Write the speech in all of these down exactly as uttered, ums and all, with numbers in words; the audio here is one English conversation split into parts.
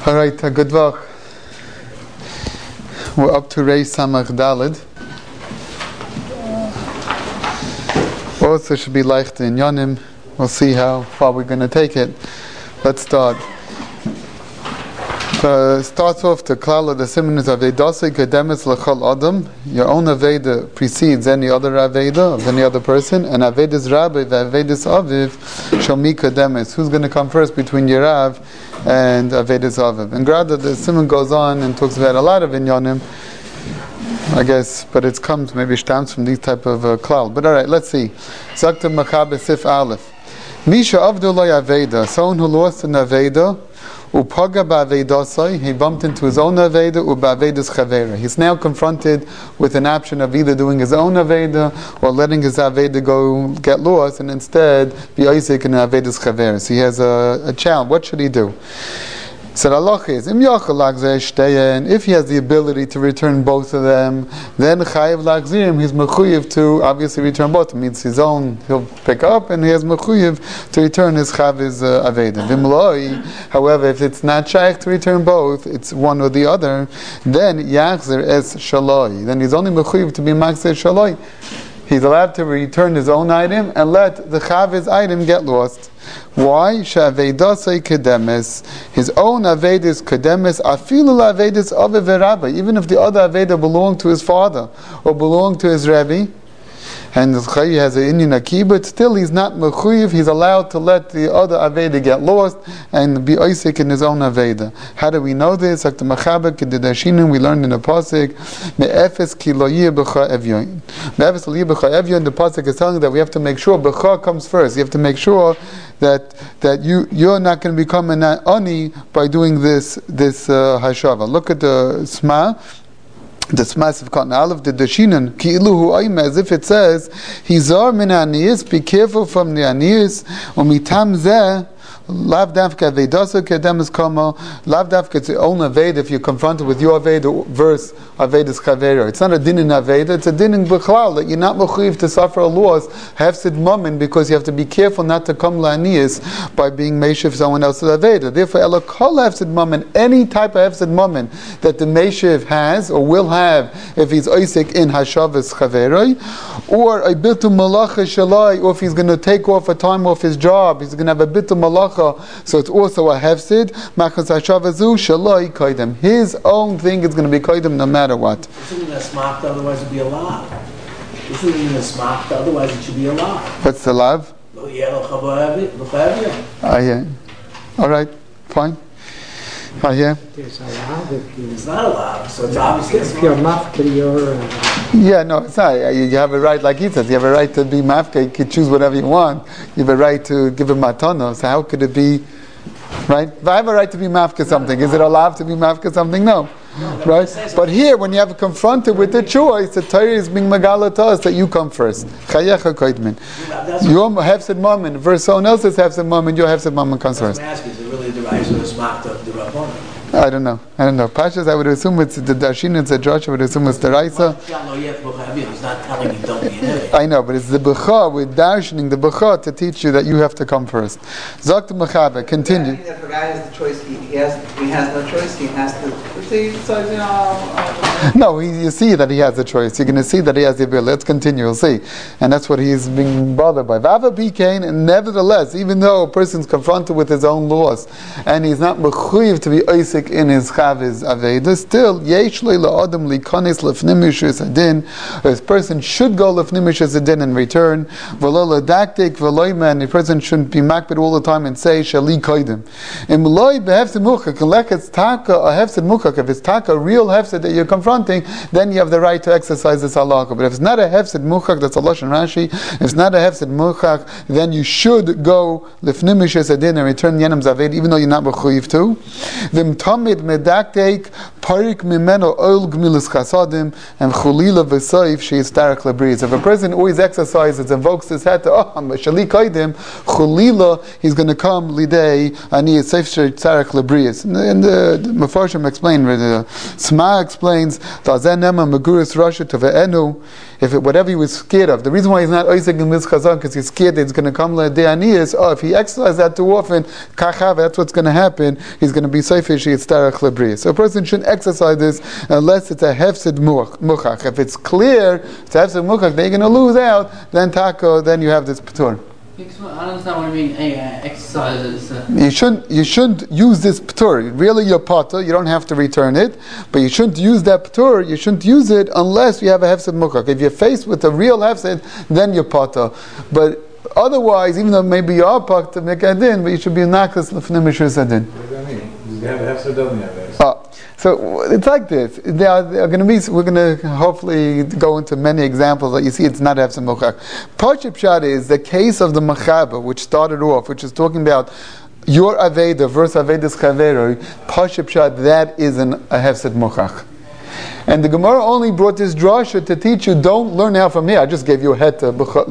All right, uh, good luck. We're up to Rei Samach Dalid. Also should be leicht in Yonim. We'll see how far we're going to take it. Let's start. Uh, starts off the klal of the simons of Vedasei Kedemes L'chol Adam. Your own Aveda precedes any other Aveda of any other person, and Avedas Rabbi Avedas Aviv Shomi Kedemes. Who's going to come first between Yerav and Avedas Aviv? And Grada, the simon goes on and talks about a lot of inyanim, I guess, but it comes maybe stems from these type of uh, klal. But all right, let's see. Zakta Machabe Sif Aleph. Misha Avdullah Aveda, someone who lost an Aveda. Upaga ba'avedasai, he bumped into his own aveda, u'ba'avedas chavera. He's now confronted with an option of either doing his own aveda or letting his aveda go get lost, and instead be Isaac in avedas chavera. So he has a, a challenge. What should he do? So the halacha is, im yachal lachzer shteyen, if he has the ability to return both of them, then chayiv lachzirim, he's mechuyev to obviously return both. It means his own, he'll pick up, and he has mechuyev to return his chaviz uh, aveda. Vimloi, however, if it's not shaykh to return both, it's one or the other, then yachzer es shaloi, then he's only mechuyev to be makzer shaloi. He's allowed to return his own item and let the chaviz item get lost. Why? She'avedasei kedemes. His own avedis kedemes. Afilu avedis aviv v'rabbi. Even if the other aveda belonged to his father or belonged to his rabbi, and the chayi has an Indian akibut, still he's not mechuyev. He's allowed to let the other aveda get lost and be Isaac in his own aveda. How do we know this? We learned in the pasuk, me'efes ki lo yeh b'cha evyon. Me'efes lo yeh b'cha evyon. The pasuk is telling that we have to make sure b'cha comes first. You have to make sure that that you you're not going to become an ani by doing this this uh, hashava. Look at the Sma. This massive cotton olive, the dashinan, ki iluhu aim, as if it says, Hizar min aniyis, be careful from the aniyis, umitam zeh, lav davka vedasa kedemes kama, lav davka, it's the own aveda, if you're confronted with your aveda verse, avedas chavera. It's not a din in aveda, it's a din in b'chlal, that you're not mechuyev to suffer a loss, hefsid mammon, because you have to be careful not to come la'aniyis by being meishiv someone else's aveda. Therefore, ela kol hefsid mammon, any type of hefsid mammon that the meishiv has, or will have, if he's Isaac in hashavas chaveroi, or a bitul malacha shalai, or if he's going to take off a time off his job, he's going to have a bitul malacha, so it's also a hefsid, machas hashavazu shalai kaidem. His own thing is going to be kaidem no matter what. Assuming that's marked, otherwise it'd be allowed. Assuming that's marked, otherwise it should be allowed. What's the lav? Oh yeah, I hear. All right, fine. I hear. It's not allowed, so it's obviously if you're mafka, you're. Yeah, no, it's not. You have a right, like he says, you have a right to be mafka. You can choose whatever you want. You have a right to give a matana. So how could it be, right? If I have a right to be mafka something, is it allowed to be mafka something? No. No, right? But here, when you have confronted with the choice, the Torah is being magala to us that you come first. Chayecha koidmin. Your hefsed moment versus someone else's hefsed moment, your hefsed moment comes first. Is it really the right to smack of the Rabbon? I don't know. I don't know. Pashas, I would assume it's the Dashin, it's the Josh, I would assume it's the Raisa. He's not telling you don't be an I know, but it's the B'cha, with Darshaning the B'cha to teach you that you have to come first. Zakt Mechabe, continue. If a guy has the choice, he, he has he has no choice, he has to, he decides, you know... Uh, no, he, you see that he has the choice. You're going to see that he has the ability. Let's continue, we'll see. And that's what he's being bothered by. Vava Bikain, and nevertheless, even though a person's confronted with his own loss, and he's not mechuyev to be Isaac in his chaviz aveda, still yesh lo la'adam likonis lefnimish adin. This person should go lefnimish adin and return. V'lo ladaktik v'lo man. The person shouldn't be makbid all the time and say shali koidim. Im loy behefsid muchak. Unless it's taka a hefsid muchak. If it's taka a real hefsid that you're confronting, then you have the right to exercise this halakha. But if it's not a hefsid muchak, that's a lashon Rashi. If it's not a hefsid muchak, then you should go lefnimish adin and return yenam zaved, even though you're not mechuyev to. V'im tamid medaktek parik mimeno oil gmilas chasadim, and chulila v'soif sheistarek lebriz. If a person always exercises, invokes his head to, oh, I'm a shali kaidim, chulila, he's going to come lidei, ani seif sheistarek lebriz. And the Mefarshim explain, the Sma explains, ta'zen nema meguris rasha teve'enu, if it, whatever he was scared of, the reason why he's not oisek gmilas chazan, because he's scared that it's going to come lidei ani is, oh, if he exercises that too often, kachav, that's what's going to happen, he's going to be seif sheistarek lebriz. So a person shouldn't exercise this unless it's a hefsid muchach. If it's clear, it's a hefsid muchach, they're going to lose out, then tako, then you have this p'tur. I don't understand what I mean, hey, uh, exercises. Uh. You shouldn't, you shouldn't use this p'tur. Really, your pata, you don't have to return it, but you shouldn't use that p'tur, you shouldn't use it unless you have a hefsid muchach. If you're faced with a real hefsid, then you're pata. But otherwise, even though maybe you are pata, mekadin, but you should be nakas l'fnei mishur sadin. What does that mean? Does he have a hefsid or doesn't he have a hefsid? Uh, So it's like this. There are, there are going to be. We're going to hopefully go into many examples that you see. It's not hefsid muchach. Parship Pshat is the case of the Machaba, which started off, which is talking about your aveda versus avedas chaveroi. Parship Pshat, that is an, a hefsid muchach. And the Gemara only brought this drasha to teach you, don't learn now from here. I just gave you a heta,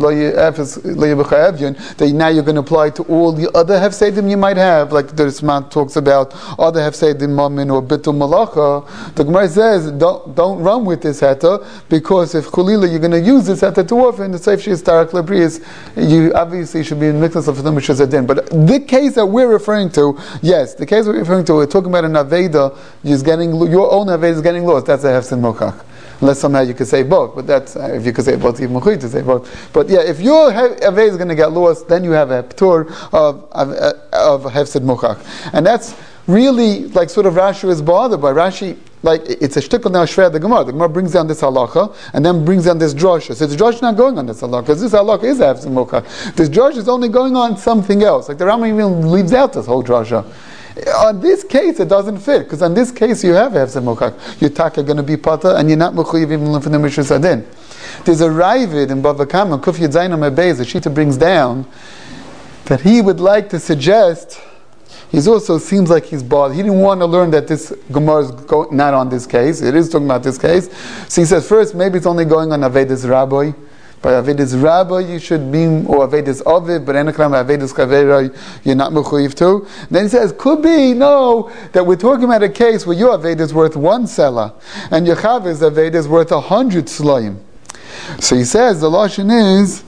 that now you're going to apply to all the other hefsedim you might have, like the Risman talks about other hefsedim mamin or bitul malacha. The Gemara says, don't, don't run with this heta, because if chulila you're going to use this heta too often, the safe she is tarak lebrius, you obviously should be in miknas of the mishazadin. But the case that we're referring to, yes, the case we're referring to, we're talking about an aveda, is getting, your own aveda is getting lost. That's a hefsedim muchach. Unless somehow you could say both, but that's uh, if you could say both, even to say both. But yeah, if your aved is going to get lost, then you have a p'tur of of, of hefsid muchach, and that's really like sort of Rashi is bothered by. Rashi, like it's a shtickle now shver the Gemara. The Gemara brings down this halacha and then brings down this drasha. So the drasha not going on this halacha, because this halacha is a hefsid muchach. This drasha is only going on something else. Like the Rambam even leaves out this whole drasha. On this case, it doesn't fit, because on this case you have hefsid muchach. Your taka going to be pata, and you're not mechuyev even for the mishur sadin. There's a Ravid in Bava Kama, Kuf Yud Zayin Amud Beis, the Shita brings down that he would like to suggest. He also seems like he's bothered. He didn't want to learn that this Gemara is go, not on this case. It is talking about this case. So he says first, maybe it's only going on Avedas Rabbi. By Avedas Rabbi, you should be, or Avedas Aviv, but Enokram Avedas Chaveroi, you're not mechuyev too. Then he says, could be, no, that we're talking about a case where your Aved is worth one selah, and your Chav's Aved is worth a hundred slayim. So he says, the Lashon is,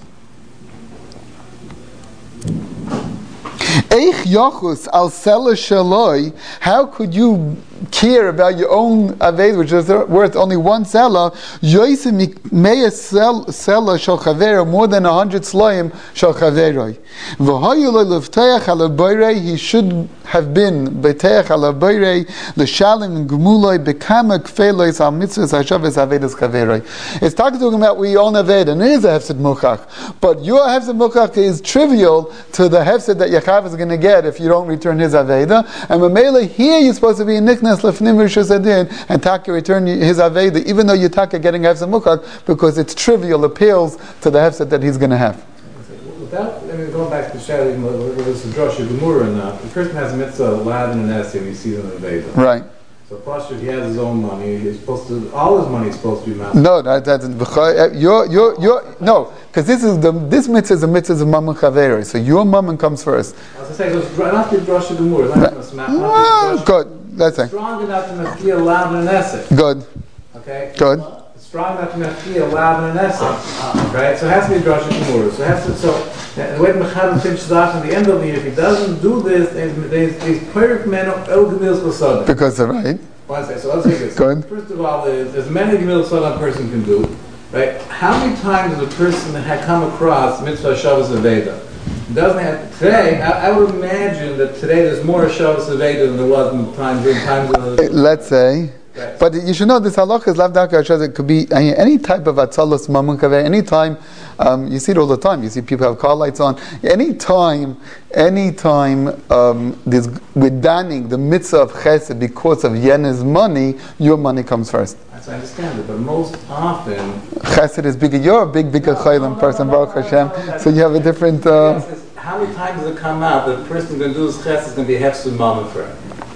Eich Yochus al Selah Shaloi, how could you care about your own aved, which is worth only one selah, yoisim meya selah shal chavera, more than a hundred slayim shal chaveroi. V'hoyuloi levteach ala boirei, he should have been beteach ala boirei l'shalim gemuloi bekama kfelois al mitzvahs hashavas avedas chaveroi. It's talking about we own aved, and it is a hefsid muchach, but your hefsid muchach is trivial to the hefsid that Yachav is going to get if you don't return his aveda, and Mamela here you're supposed to be in niknas lefnim rishus and taka return his aveda, even though you taka getting hefsid muchach, because it's trivial, appeals to the hefsid that he's going to have. Without, I mean, going back to Shadi, whether this is Drosha Gemura or not, the person has a mitzvah allowed in an essay when he sees an aveda. Right. So plus, if he has his own money, he's supposed to, all his money is supposed to be master. No, that doesn't. You're, you're, you're, no, because this is the this mitzvah is a mitzvah of mammon chaveri. So your mammon comes first. As I say, so it's not the Drosha Gemura. Not the smack. Well, good. That's it. Strong enough to be allowed in an essay. Good. Okay. Good. Strong enough to be allowed in an essay. Right. So it has to be Drosha Gemura. So it has to. So the way the Mechad finishes off at the end of the year, if he doesn't do this, he's perfect man of El Gemil Sosada. Because of right. One second, so let's take this. Good. First of all, is as many Gemil Sosada a person can do. Right? How many times does a person had come across Mitzvah Shabbos Aveda? Doesn't have today. I, I would imagine that today there's more Shabbos Aveda than there was in times during times of the, let's say. Right. But you should know this halacha is lav daka. It could be any type of atzalas mamun kaveh. Any time, um, you see it all the time. You see people have car lights on. Any time, any time, um, this we're danning the mitzvah of chesed because of yena's money. Your money comes first. I understand it, but most often chesed is bigger. You're a big, bigger chaylim no, person, no, no, Baruch no, Hashem. No, no, so you have a different. Uh, yes, how many times does it come out that the person who's going to do his chesed is going to be hefsud mammon for it?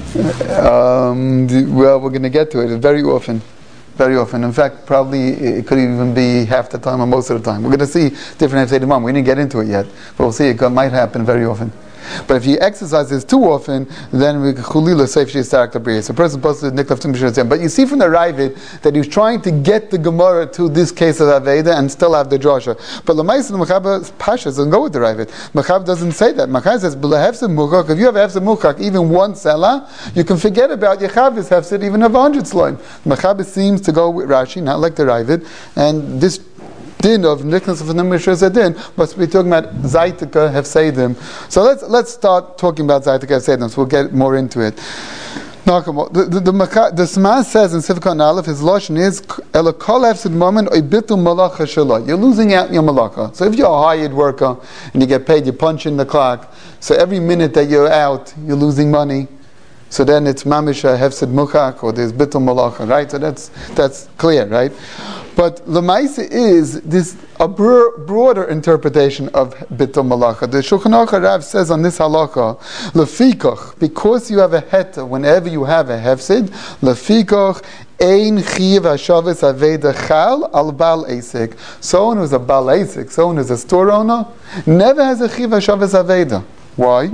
Um, the- well, we're going to get to it very often. Very often. In fact, probably it could even be half the time or most of the time. We're going to see different Hefsed Imam. We didn't get into it yet, but we'll see. It might happen very often. But if you exercise this too often, then we chulila safe she start the bris. A person supposed to niklaf to mishras. But you see from the Ravid that he's trying to get the Gemara to this case of Aveda and still have the drasha. But Lamais and Machaba Pasha doesn't go with the Ravid. Machab doesn't say that. Machab says, "B'lehefsed muchak." If you have hefsed muchak, even one selah, you can forget about Yechavis hefsed even of a hundred slime. Machab seems to go with Rashi, not like the Ravid, and this din of nickness of the Mishras din must be talking about Zaitika Hefsedim. So let's let's start talking about Zaitika Hefsedim. So we'll get more into it. The the the, the, the Sma says in Sifkan Aleph, his lashon is Ela Kol Hefsed Moment Oy Bitul Malacha Shalai. You're losing out in your malacha. So if you're a hired worker and you get paid, you punch in the clock. So every minute that you're out, you're losing money. So then it's Mamisha Hefsed Muchak or there's Bitul Malacha, right? So that's that's clear, right? But Lamaisa is this a bro- broader interpretation of Bitul Malacha. The Shulchan Aruch Rav says on this halacha, Lefikach, because you have a heta, whenever you have a hefsid, Lefikach ein chiv hashavas aveda chal al bal esek. Someone who's a bal esek, someone who's a store owner, never has a chiv hashavas aveda. Why?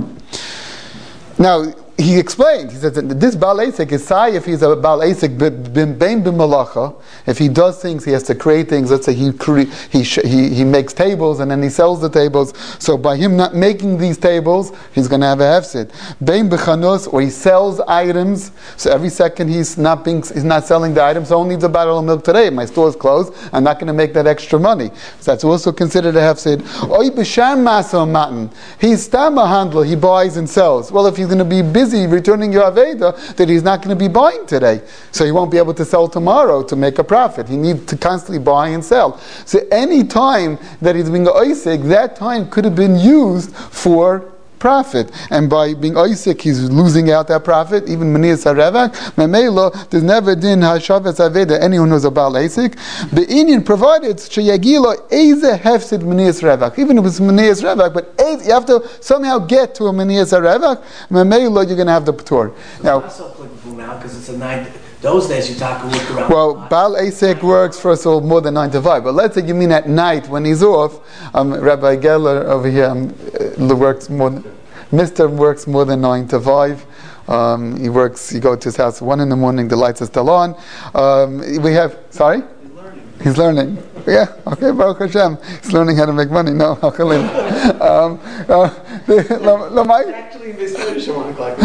Now, he explained, he said that this Baal Asik is sai if he's a Baal Asik bim bein b'malacha. If he does things, he has to create things. Let's say he cre- he, sh- he he makes tables and then he sells the tables. So by him not making these tables, he's going to have a hefsid. Bein b'chanos, or he sells items. So every second he's not being he's not selling the items. So only needs a bottle of milk today. My store's closed. I'm not going to make that extra money. So that's also considered a hefsid. Oy b'sham masa matan. He's stam a handler. He buys and sells. Well, if he's going to be busy returning your Aveda, that he's not going to be buying today. So he won't be able to sell tomorrow to make a profit. He needs to constantly buy and sell. So any time that he's being Isaac, that time could have been used for profit. And by being Isaac, he's losing out that profit. Even Manias Harevak, Memelo, there's never din Hashavas Aveda, anyone who's a Baal Isaac. The Indian provided Shayagilo Eze Hefsid Manias Revak. Even if it's Manias Revak, but you have to somehow get to a Manias Harevak, Memelo, you're going to have the P'tor. Now, It's not so applicable now because it's a nine. Those days you talk and work around. well, Baal Asek works first of all more than nine to five. But let's say you mean at night when he's off. Um, Rabbi Geller over here um, uh, works more. Than, Mister works more than nine to five. Um, he works. You go to his house one in the morning. The lights are still on. Um, we have. Sorry. He's learning. He's learning. Yeah. Okay. Baruch Hashem. He's learning how to make money. No. um, uh, the, la, la, my, Actually, this finish at one o'clock.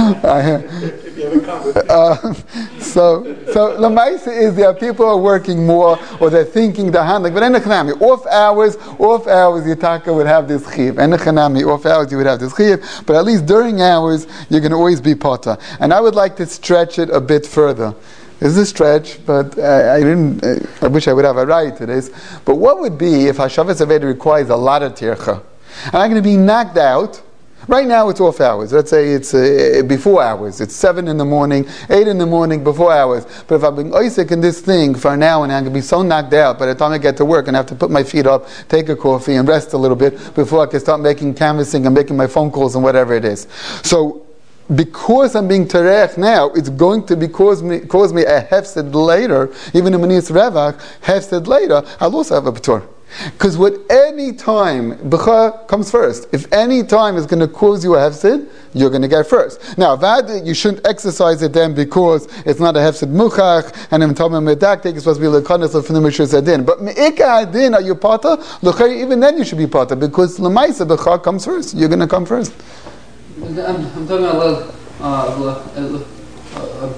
If you haven't come with me. Uh, so, so Lamaisa is there. People are working more, or they're thinking, they're handling. But in the Chanami, off hours, off hours, Yitaka would have this chiv. In the Chanami, off hours, you would have this chiv. But at least during hours, you're going to always be potter. And I would like to stretch it a bit further. This is a stretch, but uh, I didn't. Uh, I wish I would have a right to this. But what would be if Hashavas Aveda requires a lot of tircha, and I'm going to be knocked out? Right now it's off hours. Let's say it's uh, before hours. It's seven in the morning, eight in the morning, before hours. But if I've been Isaac in this thing for an hour and I'm going to be so knocked out by the time I get to work and I have to put my feet up, take a coffee and rest a little bit before I can start making canvassing and making my phone calls and whatever it is. So because I'm being terech now, it's going to be cause me, cause me a hefsed later, even in Manias Revach, hefsed later, I'll also have a p'tor. Because with any time, b'cha comes first. If any time is going to cause you a hefsid, you're going to get first. Now, that you shouldn't exercise it then because it's not a hefsid muchach, and in Tomei Medaktik it's supposed to be l'kanes of the Mishras Adin. But me'ika adin, are you pata? Even then you should be pata because l'maisa b'cha comes first. You're going to come first. I'm, I'm talking about a little, uh, a little, uh,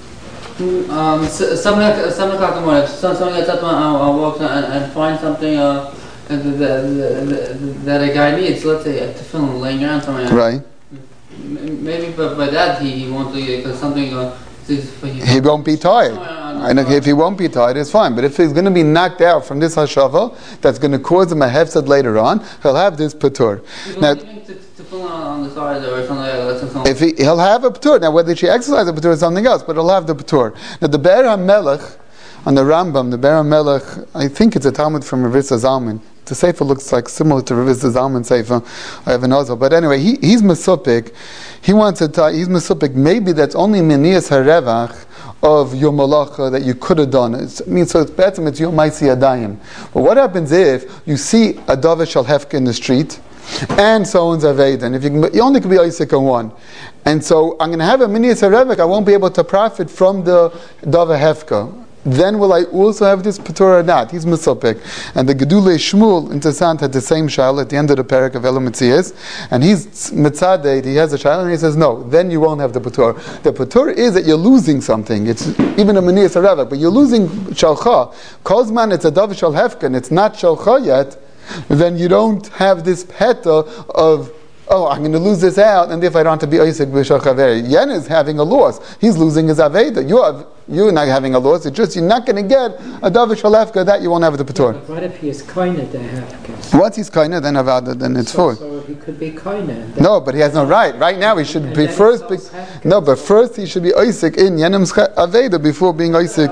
um, seven o'clock, seven o'clock in the morning. Some, someone gets up and uh, walks and, and finds something uh, that, that, that a guy needs. So let's say a tefillin laying around somewhere. Right. Maybe by, by that he, he won't do it because something. Uh, he won't be tired. And if he won't be tired, it's fine. But if he's going to be knocked out from this hashava, that's going to cause him a hefsed later on, he'll have this patur. Now, on the side or something like that. If he, he'll have a patur. Now, whether she exercises a patur is something else, but he'll have the patur. Now, the Be'er HaMelech, on the Rambam, the Be'er HaMelech, I think it's a Talmud from Ravisa Zalman. the Sefer looks like similar to Rav Zalman Sefer. I have another, but anyway, he, he's Mesupik. He wants to tell, he's Mesupik. Maybe that's only Menias Harevach of your malacha that you could have done. It's, I mean, so it's better it's your Maisi Adayim. But what happens if you see a Davar Shal Hefka in the street and someone's Aveda, and if you, can, you only can be Isaac on one, and so I'm going to have a Menias Harevach, I won't be able to profit from the Davar Hefka. Then will I also have this Patur or not? He's Mesopek. And the Gedulei Shmuel in Tesant had the same shayla at the end of the parak of Elam Mitzias, and he's Mitzadeh, he has a shayla, and he says, no, then you won't have the Patur. The Patur is that you're losing something. It's even a Menias Haravak, but you're losing Shalcha. Kozman, it's a Davar Shal Hefka, and it's not Shalcha yet, then you don't have this Peta of, oh, I'm going to lose this out, and if I don't have to be Isaac B'Shal Chaveri. Yen is having a loss. He's losing his Aveda. You have, you're not having a loss. It's just you're not going to get a Davar Shal Hefka that you won't have the Patur. Yeah, what if he is Koine the Hefka? Once he's Koine, then Avada, then it's so, full. So he could be Koine. No, but he has no right. Right now he should and be first. Be, no, but first he should be Isaac in Yenim's Aveda before being Isaac.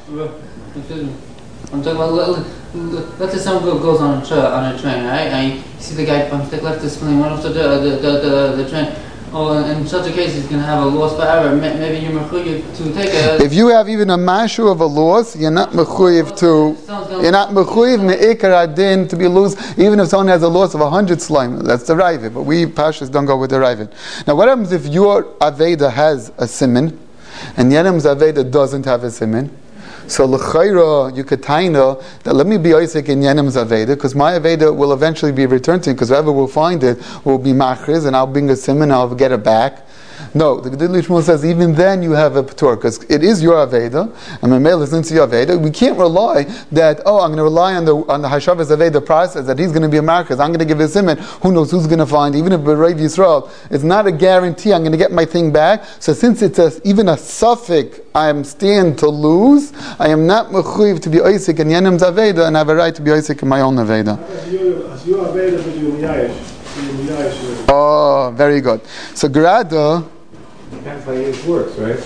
I'm talking about, let's say someone goes on a, tra- on a train, right? And you see the guy from the left is pulling one off the, the, the, the, the train. Oh, in such a case, he's going to have a loss forever. Maybe you're mechuyev to take a... If you have even a mashu of a loss, you're not mechuyev to... You're not mechuyev me'ikar adin to be loose, even if someone has a loss of a hundred slime. That's the Ravid. But we Pashas don't go with the Ravid. Now what happens if your Aveda has a siman, and Yenim's Aveda doesn't have a siman? So l'chayra, you could taina that let me be Isaac in Yenim's Aveda, because my Aveda will eventually be returned to him, because whoever will find it will be machriz, and I'll bring a simon, I'll get it back. No, the Gedulei Shmuel says even then you have a Patur, because it is your Aveda, and Mamel is into your Aveda. We can't rely that, oh, I'm going to rely on the on the Hashavas Aveda process, that he's going to be a Marcus, I'm going to give a Simon, who knows who's going to find, even if B'Rav Yisrael, it's not a guarantee I'm going to get my thing back. So since it's a, even a suffix, I am stand to lose, I am not mechuyev to be Isaac in Yenim's Aveda, and I have a right to be Isaac in my own Aveda. Oh, very good. So Grada... Depends how Yish works, right?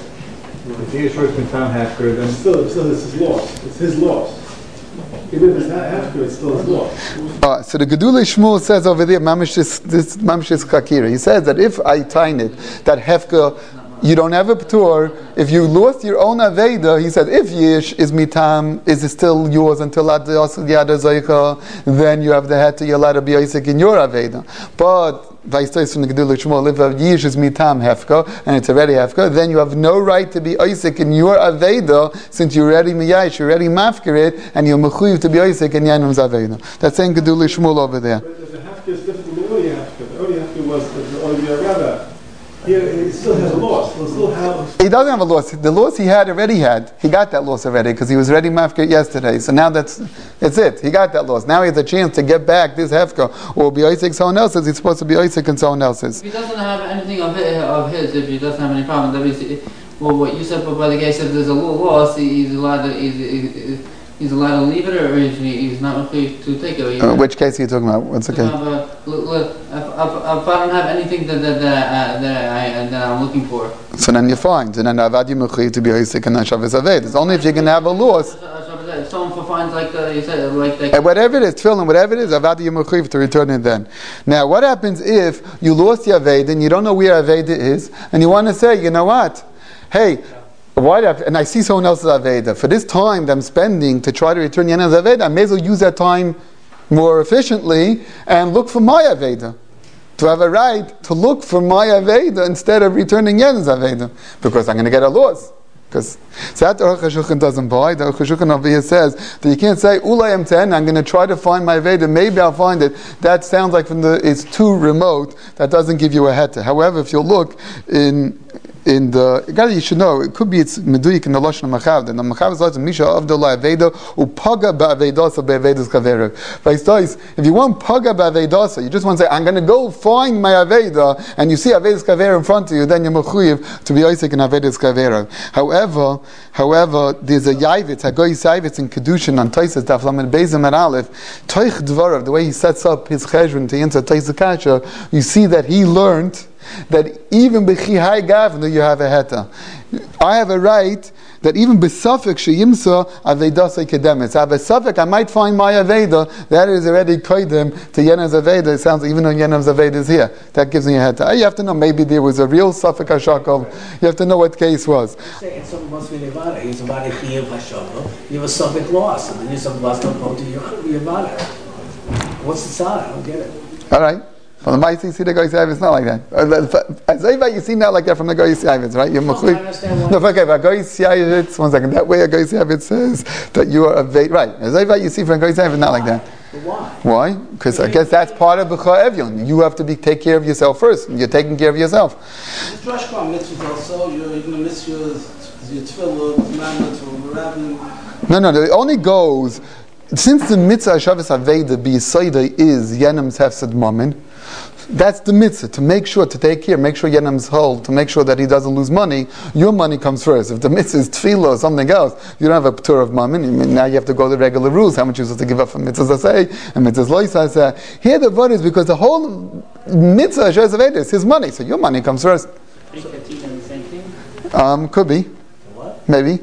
If Yish works in town Hefker, then... Still, still it's his loss. It's his loss. Even if it's not Hefker, it's still his loss. Uh, so the Gedulei Shmuel says over there, Mamish is, this Mamish is Kakira. He says that if I time it, that Hefker, you don't have a Patur, if you lost your own Aveda, he said, if Yish is mitam, is it still yours until Ad Yada Zaycha, then you have the head to you're allowed to be Isaac in your Aveda. But Vaistais from the Gedulei Shmuel, if a Yish is mitam Hefka, and it's already Hefka, then you have no right to be Isaac in your Aveda, since you're already Miyash, you're already Mafkirit, and you're Mechuyev to be Isaac in Yanim's Aveda. That's saying Gedulei Shmuel over there. But the Hefka is different from the early Hefka. The early Hefka was the earlier Rabbi. Here, he still has a loss. He'll still have... He doesn't have a loss. The loss he had already had. He got that loss already because he was ready Mafka yesterday. So now that's that's it. He got that loss. Now he has a chance to get back this Hefka, or be Isaac someone else's. He's supposed to be Isaac and someone else's. If he doesn't have anything of his, of his if he doesn't have any problem, that means, well, what you said, but by the guy said there's a little loss, he's allowed to, he's, he's, he's allowed to leave it, or he's not okay to take it. Uh, which case are you talking about? What's okay? Have a, look, if, if, if I don't have anything that that that, uh, that, I, that I'm looking for, so then you're fine. So then Avad Yimuchi to be Isaac and Hashavas Aved. It's only if you can have a loss. if someone finds like the, you said like the, and whatever it is, tefillin, whatever it is, Avad Yimuchi to return it then. Now, what happens if you lost your Aved and you don't know where Aved is, and you want to say, you know what? Hey. Why have, and I see someone else's Aveda. For this time that I'm spending to try to return Yena's Aveda, I may as well use that time more efficiently and look for my Aveda. To have a right to look for my Aveda instead of returning Yena's Aveda. Because I'm going to get a loss. Because so that the Aruch HaShulchan doesn't buy. The Aruch HaShulchan over here says that you can't say, Ulay am ten, I'm going to try to find my Aveda, maybe I'll find it. That sounds like from the, it's too remote, that doesn't give you a heta. However, if you look in in the, again, you should know, it could be it's meduyik in the Lashon HaMachav, and the Machav is like, Misha Avdullah Aveda, upaga ba'avedasa be'avedas kaverev. If you want paga ba'avedasa, you just want to say, I'm going to go find my Aveda, and you see Avedas kaverev in front of you, then you're mechuyev to be Isaac in Avedas kaverev. However, however, there's a Yavitz, Hagoy Yavitz in Kedushin on Taisus Daf Lamed Bezim and Aleph, Toich Dvarav, the way he sets up his cheshbon to answer Taisus Kasha, you see that he learned that even b'chihai gavnu you have a heta. I have a right that even b'safek sheyimsa avedasei kedemis. I have a safek, I might find my aveda that is already koidem to Yenam's aveda. It sounds like even though Yenam's aveda is here, that gives me a heta. You have to know maybe there was a real safek hashakol. You have to know what case was. Say someone wants to be nevada. He's about a chiyuv hashakol. You have a safek loss, and then you have loss don't go to your nevada. What's the sign? I don't get it. All right. From the Ma'aseh, you see the Goy Yisrael, it's not like that. As you see not like that from the Goy Yisrael, right? You're no, I understand why. No, okay, but Goy Yisrael, one second. That way, a Goy Yisrael says that you are a va- right. As you see from Goy Yisrael, it's not like that. But why? Why? Because I guess that's part of B'cha Evyon. You have to be take care of yourself first. You're taking care of yourself. This Rosh Hashanah mitzvah also, you're going to miss your your tefillah, commandments, rabbin. No, no. It only goes since the mitzvah Shabbos Aveda B'Yisoida is Yenam's Hefsed Mammon. That's the mitzvah, to make sure, to take care, make sure Yenam's whole, to make sure that he doesn't lose money. Your money comes first. If the mitzvah is tefillah or something else, you don't have a p'tur of mammon. I mean, now you have to go to the regular rules, how much you're supposed to give up for mitzvahs say and mitzvahs lois say. Here the word is because the whole mitzvah Shabbos Aveda is his money, so your money comes first. the same thing? Um, could be. What? Maybe.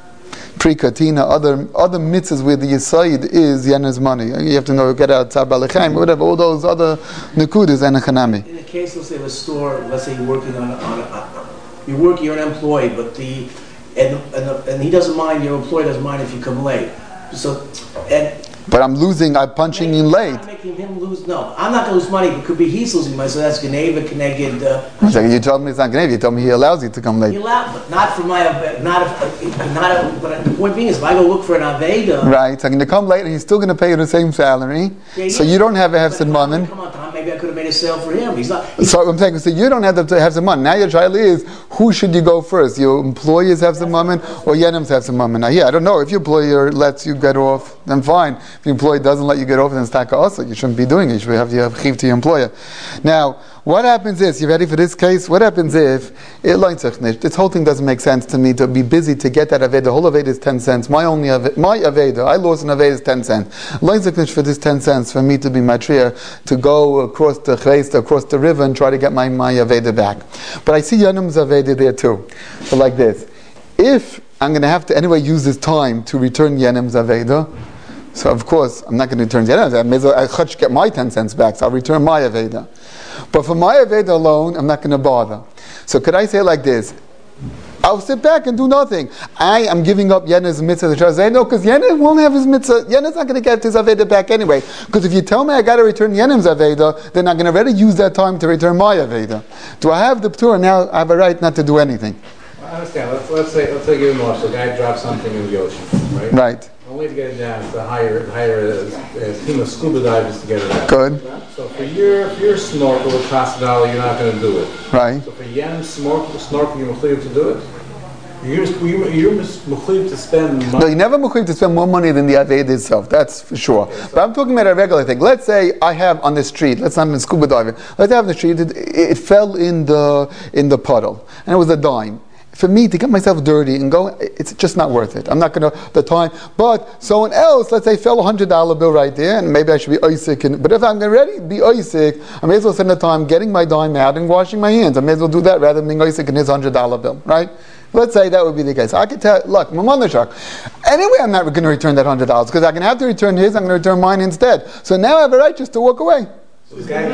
Pre-katina, other other mitzvahs where the yisaid is Yenam's money. You have to know, get out tzar balechaim, whatever, all those other nekudas and chanami. In a case, let's say of a store, let's say you're working on, a, on a, a, you're working, you're an employee, but the and and, the, and he doesn't mind, your employee doesn't mind if you come late. So and. But I'm losing, I'm punching in late. I'm not making him lose. No, I'm not going to lose money. It could be he's losing money. So that's Geneva, Connecticut. Uh, like you told me it's not Geneva. You told me he allows you to come late. He allowed, but not for my, not if, not. A, but the point being is, if I go look for an aveda, right? So I'm going to come late, and he's still going to pay you the same salary. Yeah, so you don't have a hefsed mammon. Come on, Tom. Maybe I could have made a sale for him. He's not. He's so I'm saying, so you don't have to have some money. Now your trial is, who should you go first? Your employers have some mammon, or Yenam's have some mammon? Now, yeah, I don't know. If your employer lets you get off, then fine. If your employer doesn't let you get over, then it's taka also. You shouldn't be doing it. You should have to have chiv to your employer. Now, what happens is, you ready for this case? What happens if it lines nicht? This whole thing doesn't make sense to me to be busy to get that aveda. The whole aveda is ten cents. My only aveda, my aveda, I lost an aveda is ten cents. Lines nicht for this ten cents for me to be matria to go across the chreist, across the river and try to get my my aveda back. But I see Yanam's aveda there too. So like this, if I'm going to have to anyway use this time to return Yanam's aveda. So of course, I'm not going to return Yenam's. I may as well I should get my ten cents back, so I'll return my Aveda. But for my Aveda alone, I'm not going to bother. So could I say like this? I'll sit back and do nothing. I am giving up Yenam's mitzvah. No, because Yenam won't have his mitzvah. Yenam's not going to get his Aveda back anyway. Because if you tell me I got to return Yenam's Aveda, then I'm going to already use that time to return my Aveda. Do I have the p'tur now? I have a right not to do anything. I understand. Let's, let's say, let's say, give him a the guy drops something in the ocean, right? Right. Only to get it down, to hire hire a, a team of scuba divers to get it out. Good. So for your for your snorkel with cost a dollar, you're not going to do it. Right. So for yen snorkel, snorkel, you're mechuyev to do it. You're you're, you're mechuyev to spend money. No, you never mechuyev to spend more money than the aveda itself. That's for sure. Okay, so but I'm talking about a regular thing. Let's say I have on the street. Let's not in scuba diving. Let's have on the street. It, it fell in the in the puddle, and it was a dime. For me to get myself dirty and go, it's just not worth it. I'm not going to, the time. But someone else, let's say, fell a one hundred dollar bill right there, and maybe I should be Isaac. And, but if I'm ready to be Isaac, I may as well spend the time getting my dime out and washing my hands. I may as well do that rather than being Isaac in his one hundred dollar bill, right? Let's say that would be the case. I could tell, look, Mamanashak. Anyway, I'm not going to return that one hundred dollars because I can have to return his, I'm going to return mine instead. So now I have a right just to walk away. So this guy,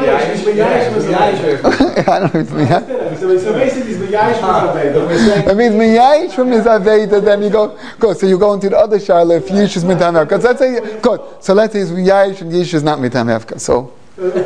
I don't know if it's So basically, it's Miyash from Aveda. That means Miyash from his Aveda, then you go, go, so you go into the other Charlotte, if Yish is Mitam Hefka. So let's say, good. So let's say it's Miyash and Yish is not Mitam Hefka. So.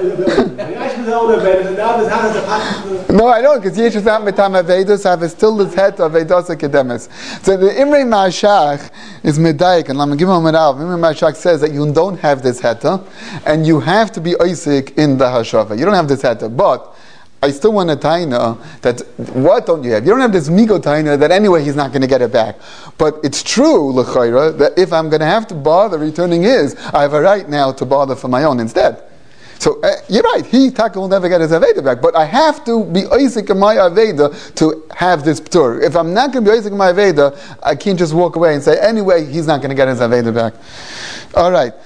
No, I don't, because Yish is not Mitam Aveda, so I have still this head of Vedas Akedemis. So the Imrei Ma'ashach is Medaik, and Lam Gimel Merav. Imrei Ma'ashach says that you don't have this heta, and you have to be Isaac in the Hashava. You don't have this heta, but I still want a taina that, what don't you have? You don't have this migo taina that anyway he's not going to get it back. But it's true, l'chayra, that if I'm going to have to bother returning his, I have a right now to bother for my own instead. So uh, you're right, he taka will never get his Aveda back, but I have to be Isaac in my Aveda to have this p'tur. If I'm not going to be Isaac in my Aveda, I can't just walk away and say, anyway, he's not going to get his Aveda back. All right.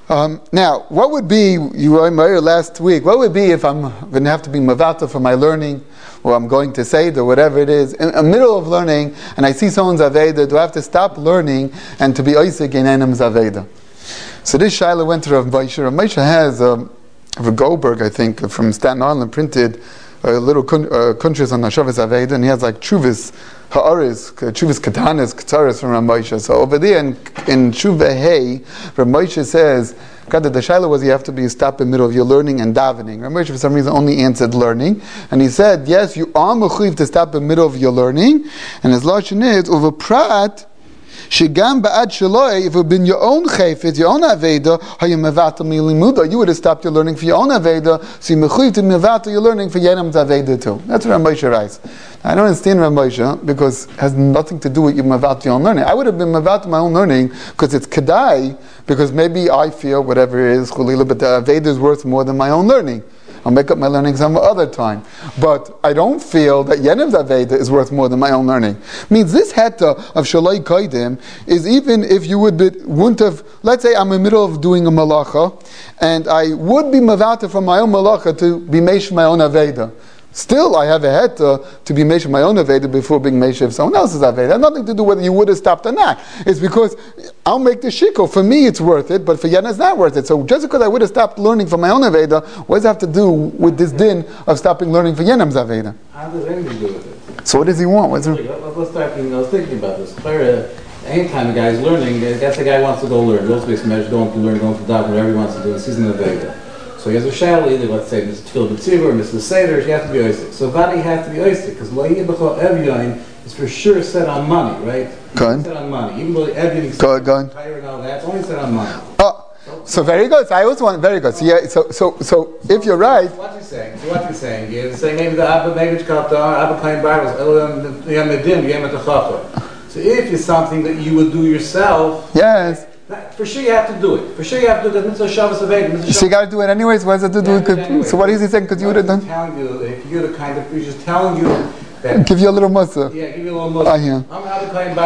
Um, now, what would be, you were in my last week, what would be if I'm going to have to be mavata for my learning, or I'm going to say, or whatever it is, in the middle of learning, and I see someone's Aveda, do I have to stop learning and to be Isaac in Enam's Aveda? So this Shaila went to Rav Moshe. Rav Moshe has, um, Rav Goldberg, I think, from Staten Island, printed a little kun- uh, kuntres on Hashavas Aveda, and he has like Chuvis, Ha'aris, Chuvis Katanas, Kataras from Rav Moshe. So over there in, in Shuvah Hey, Rav Moshe says, God, the Shaila was you have to be stopped in the middle of your learning and davening. Rav Moshe for some reason only answered learning, and he said, yes, you are mechuyev to stop in the middle of your learning, and his lashon is over prat. Shigam ba'ad shaloi, if it had been your own chayfet, your own aveda, hayim mevatel milimuda, you would have stopped your learning for your own aveda, so you mechuyev to mevatel your learning for yenam's aveda too. That's what Rav Moshe writes. I don't understand Rav Moshe because it has nothing to do with you mevatel your own learning. I would have been mevatel my own learning because it's kedai, because maybe I feel whatever it is, chulila, but the aveda is worth more than my own learning. I'll make up my learning some other time. But I don't feel that Yenim's Aveda is worth more than my own learning. Means this heta of Shalai Kaidim is even if you would be, wouldn't have, let's say I'm in the middle of doing a malacha, and I would be mavata from my own malacha to be mesh my own Aveda. Still, I have a heta to be mesh my own Aveda before being mesh of someone else's Aveda. It has nothing to do whether you would have stopped or not. It's because I'll make the shiko. For me, it's worth it, but for Yana, it's not worth it. So just because I would have stopped learning for my own Aveda, what does it have to do with this din of stopping learning for Yanam's Aveda? How does anything do with it? So what does he want? What's Let's start thinking, I was thinking about this. Clara, anytime a guy's learning, that's the guy wants to go learn. Those basic measures, going to learn, going to daven, whatever he wants to do in season of Veda. So he has a shadow, either let's say Mister Tfil B'Tzibur or Mister Seder, he has to be Oisik. So Vadi has to be Oisik, because Lo'iyah B'chol Evyain is for sure set on money, right? Good. Set on money. Even though Evyain is good, good. higher and all that, it's only set on money. Oh, so very good. So I also want, very good. So yeah, so so so if you're right. So what you're saying, so what you're saying, you're saying maybe the Abba, maybe it's called the Abba Kain Bar was Elohim Yamedim, Yamet. So if it's something that you would do yourself. Yes. For sure you have to do it. For sure you have to do it. Mitzvah Shabbos Aved. So you got to do it anyways. What does it to do with? Anyway. So what is he saying? Because you would have done. Telling you, if you're the kind of, he's just telling you that. Give you a little mussar. Yeah, give you a little mussar. I hear. I'm out of kind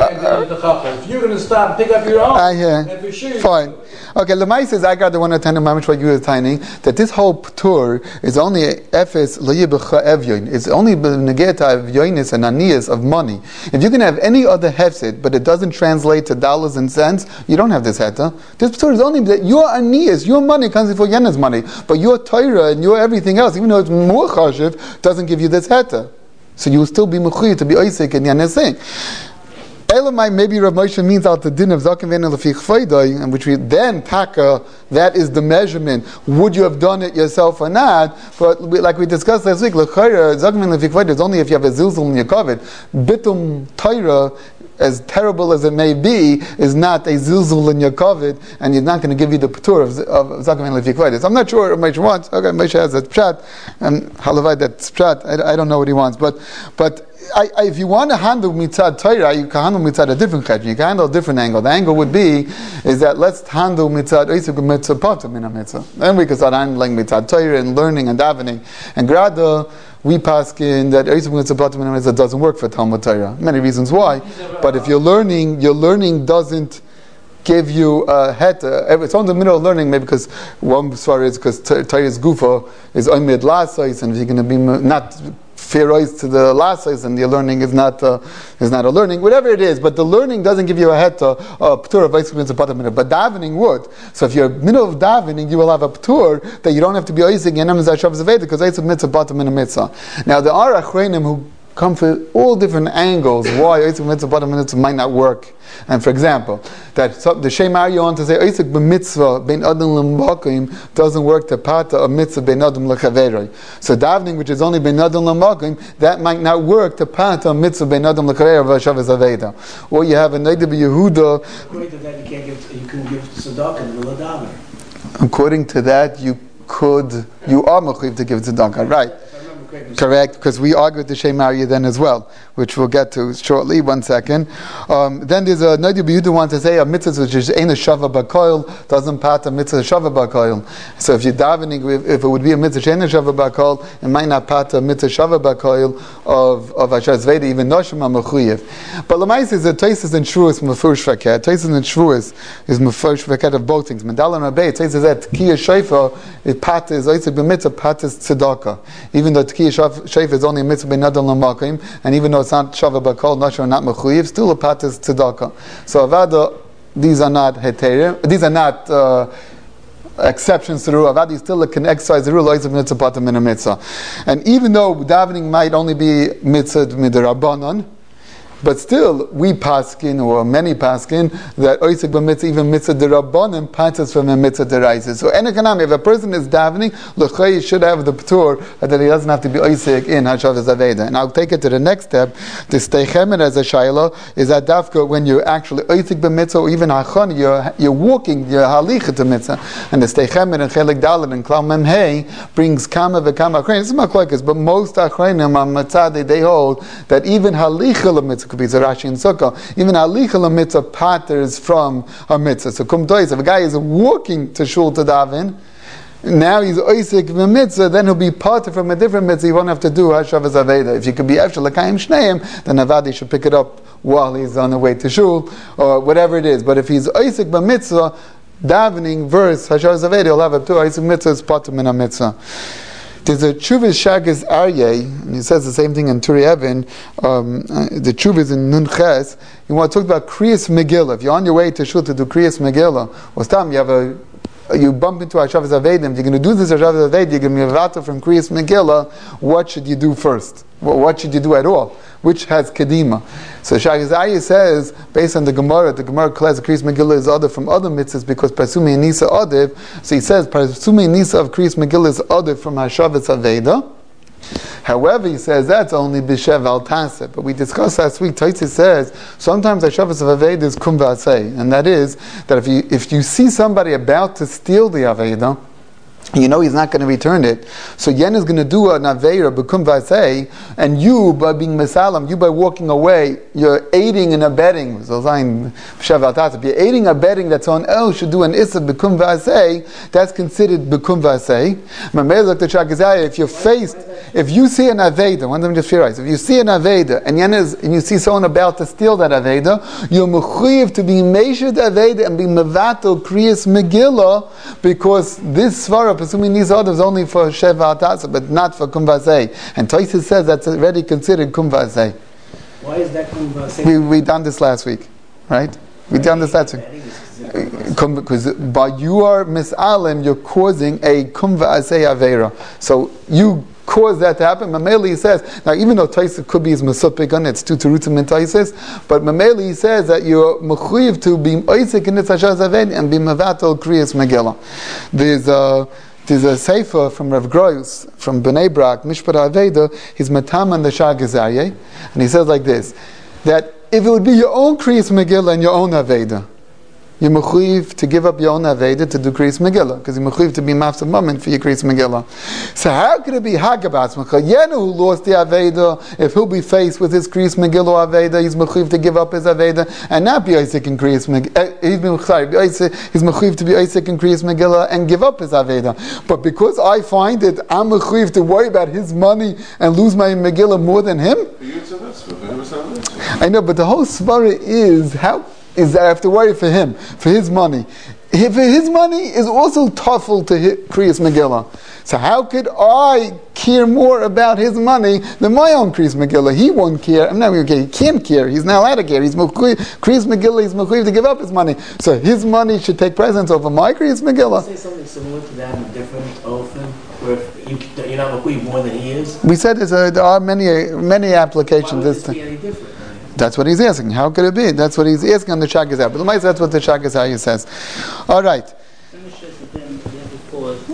Bible. If you're going to stop and pick up your own, I hear. then for sure. Fine. Okay, Lemai says I got the one attending mamish what you were tiny that this whole tour is only efes loyibecha evyoin. It's only negeta evyoinis and anias of money. If you can have any other hefset, but it doesn't translate to dollars and cents, you don't have this heta. This tour is only that your anias, your money comes before Yena's money, but your Torah and your everything else, even though it's more chashiv, doesn't give you this heta. So you will still be mechuyev to be oisik and Yena's thing. Elamai, maybe Rav Moshe means out the din of zaken v'en lefi chvayday, and which we then taka, that is the measurement. Would you have done it yourself or not? But we, like we discussed last week, l'chayra zaken v'en lefi chvayday is only if you have a zilzul in your kovet. Bitum Torah, as terrible as it may be, is not a zilzul in your kovet, and you're not going to give you the patur of, of zaken v'en lefi chvayday. So I'm not sure what Moshe wants. Okay, Moshe has that pshat, and halavai that pshat. I, I don't know what he wants, but but. I, I, if you want to handle mitzad Torah, you can handle mitzad a different chedron. You can handle a different angle. The angle would be is that let's handle mitzad oisuk mitzvah patam in a mitzvah. Then we can start handling mitzad Torah and learning and davening. And grada we paskin that oisuk mitzvah patam in a mitzvah doesn't work for Talmud Torah. Many reasons why, but if you're learning, your learning doesn't give you a het. Uh, it's on the middle of learning, maybe because one svara is because Torah's gufa is oimid lasais, and if you're going to be not feroiz to the lasais, and your learning is not uh, is not a learning, whatever it is. But the learning doesn't give you a heta, a ptur of oisik mitzvah patam. But davening would. So if you're middle of davening, you will have a ptur that you don't have to be oisik yenam zashav zaveda because oisik mitzvah patam in a mitzvah. Now there are achreinim who come for all different angles why oisik mitzvah patam mitzvah might not work. And for example, that the Shem Arya on to say oisik b'mitzvah ben adam l'makim doesn't work to pata a mitzvah ben adam l'chaveroi. So davening, which is only ben adam l'makim, that might not work to pata a mitzvah ben adam l'chaveroi v'shavas aveda. Or you have a Neidah b'Yehuda. According to that, you can't give, you can give tzedakah in the middle of davening. According to that, you could, you are mechuyev to give tzedakah, right? If I remember Correct, because we argued the Shem Aryeh then as well, which we'll get to shortly. One second. Um, then there's a Nadi B'Yehuda wants to say a mitzvah which is ain't a shava b'koil doesn't pat a mitzvah shava b'koil. So if you're davening, if, if it would be a mitzvah ain't a shava b'koil, it might not pat a mitzvah shava b'koil of of Asher Zveda, even Noshim HaMechuyev. But Lamais is a Taisis and Shvuas Mefurish Faket. Taisis and Shvuas is Mefurish Faket of both things. Medal and Rabbein, Taisis that Tkiyah Shofar is pat is Oisik b'mitzvah pat is tzedakah. Even though Tkiyah Shofar is only a mitzvah b'nadal l'makim, and even though it's not shava b'kol, Noshim not Mechuyev, still a pat is tzedakah. So Avada, these are not heterim, these are not uh, exceptions to the rule. Avadi still can exercise the rule of mitzvah patam in a mitzvah. And even though davening might only be mitzvah midirabanan, but still, we paskin, or many paskin, that oisik b'mitzvah, even mitzvah derabanan, passes from a mitzvah deraisa. So, enekanami, if a person is davening, l'chay should have the p'tur that he doesn't have to be oisik in hashavas aveda. And I'll take it to the next step. The steichemet as a shayla is that dafka when you're actually oisik b'mitzvah, or even hachon, you're you're walking, you're halichet to mitzvah. And the steichemet and chelik dalet and klal memhei brings kama v'kama achrein. This is machlokes, but most achreinim on matzadeh they hold that even halichet mitzvah could be Rashi and Sukkah. Even Alicha mitzvah patters from a mitzvah. So kum tois, if a guy is walking to shul to daven, now he's oisik v'mitzvah, then he'll be pater from a different mitzvah. He won't have to do hashavas aveda. If you could be efshel l'kayim shneim, then avadi should pick it up while he's on the way to shul or whatever it is. But if he's oisik v'mitzvah, davening verse hashavas aveda, he'll have a two oisik mitzvah is pater min a mitzvah. There's a Chuvas Shagas Aryeh, and he says the same thing in Turi Even. Um, uh, the Chuvas in Nun Ches. You want to talk about Kriyas Megillah. If you're on your way to Shul to do Kriyas Megillah, or Stam, you have a you bump into Hashavas Avedim. You're going to do this Hashavas Avedim. You're going to be Mevata from Kriyas Megillah. What should you do first? Well, what should you do at all? Which has Kedima? So Shagas Aryeh says, based on the Gemara, the Gemara class Kriyas Megillah is other from other mitzvahs because Pasumi Nisa Odiv. So he says Pasumi Nisa of Kriyas Megillah is Odiv from Hashavas Aveda. However, he says that's only Bishev al Taseh. But we discussed last week, Taitzi says, sometimes Hashavas of Aveda is Kum V'aseh. And that is, that if you, if you see somebody about to steal the Aveda, you know he's not going to return it. So Yen is going to do an Aveira, B'kum V'aseh, and you, by being Mesalam, you by walking away, you're aiding and abetting. So if you're aiding and abetting that someone else should do an Issa B'kum V'aseh, that's considered B'kum V'aseh. If you're faced, if you see an Aveda, one of them just theorize, if you see an Aveda, and Yen is, and you see someone about to steal that Aveda, you're Mechuyev to be Meishad Aveda and be Mevatel Kriyas Megillah, because this Svara Pasumi Nisa is only for Sheva Atasa, but not for Kum V'aseh. And Tosis says that's already considered Kum V'aseh. Why is that Kum V'aseh? We we done this last week, right? We done this last week. Because by your misalim, you're causing a Kum V'aseh Aveira. So you cause that to happen. Mameli says, now even though Taisa could be his Masupik, it's two terutzim in Taisis, but Mameli says that you're mechuyev to be oisik in its Hashaz Aved and be mevatel Kriyas Megillah. There's a There's a sefer from Rav Groyus, from Bnei Brak, Mishpat Aveda, he's Matam and the Shagas Aryeh, and he says like this, that if it would be your own Kriyas Megillah and your own Aveda, you're mechuyev to give up your own Aveda to do Kriyas Megillah, because you're mechuyev to be mafsad moment for your Kriyas Megillah. So how could it be Hagabas Mechal? Yenu who lost the Aveda, if he'll be faced with his Kriyas Megillah Aveda, he's mechuyev to give up his Aveda and not be Isaac in Kriyas Megillah. He's been sorry, he's mechuyev to be Isaac in Kriyas Megillah and give up his Aveda. But because I find it, I'm mechuyev to worry about his money and lose my Megillah more than him. I know, but the whole svara is how. Is that I have to worry for him, for his money. If his money is also tuffle to Kriyas Megillah. So how could I care more about his money than my own Kriyas Megillah? He won't care. I'm not going to care. He can't care. He's not allowed to care. He's Kriyas Megillah, he's mechuyev to give up his money. So his money should take precedence over my Kriyas Megillah. Say something similar to that in a different oath, where you, you're not mechuyev more than he is? We said a, there are many many applications. Why would this this be any different? That's what he's asking. How could it be? That's what he's asking on the Shagas Aryeh. But that's what the Shagas Aryeh says. All right.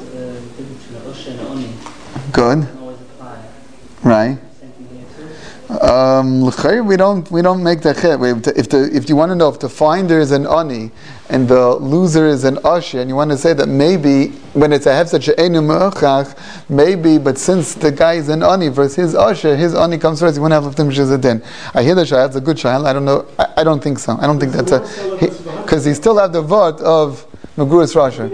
Good. Right. Um, we don't we don't make the chet. If the if you want to know if the finder is an ani and the loser is an asher, and you want to say that maybe when it's a hefsed she'einu me'achach, maybe, but since the guy is an ani versus his asher, his ani comes first. You want to have liftim shizadin. I hear the shayla. It's a good shayla. I don't know. I, I don't think so. I don't think that's a because he, he still have the vart of Meguras Rasha.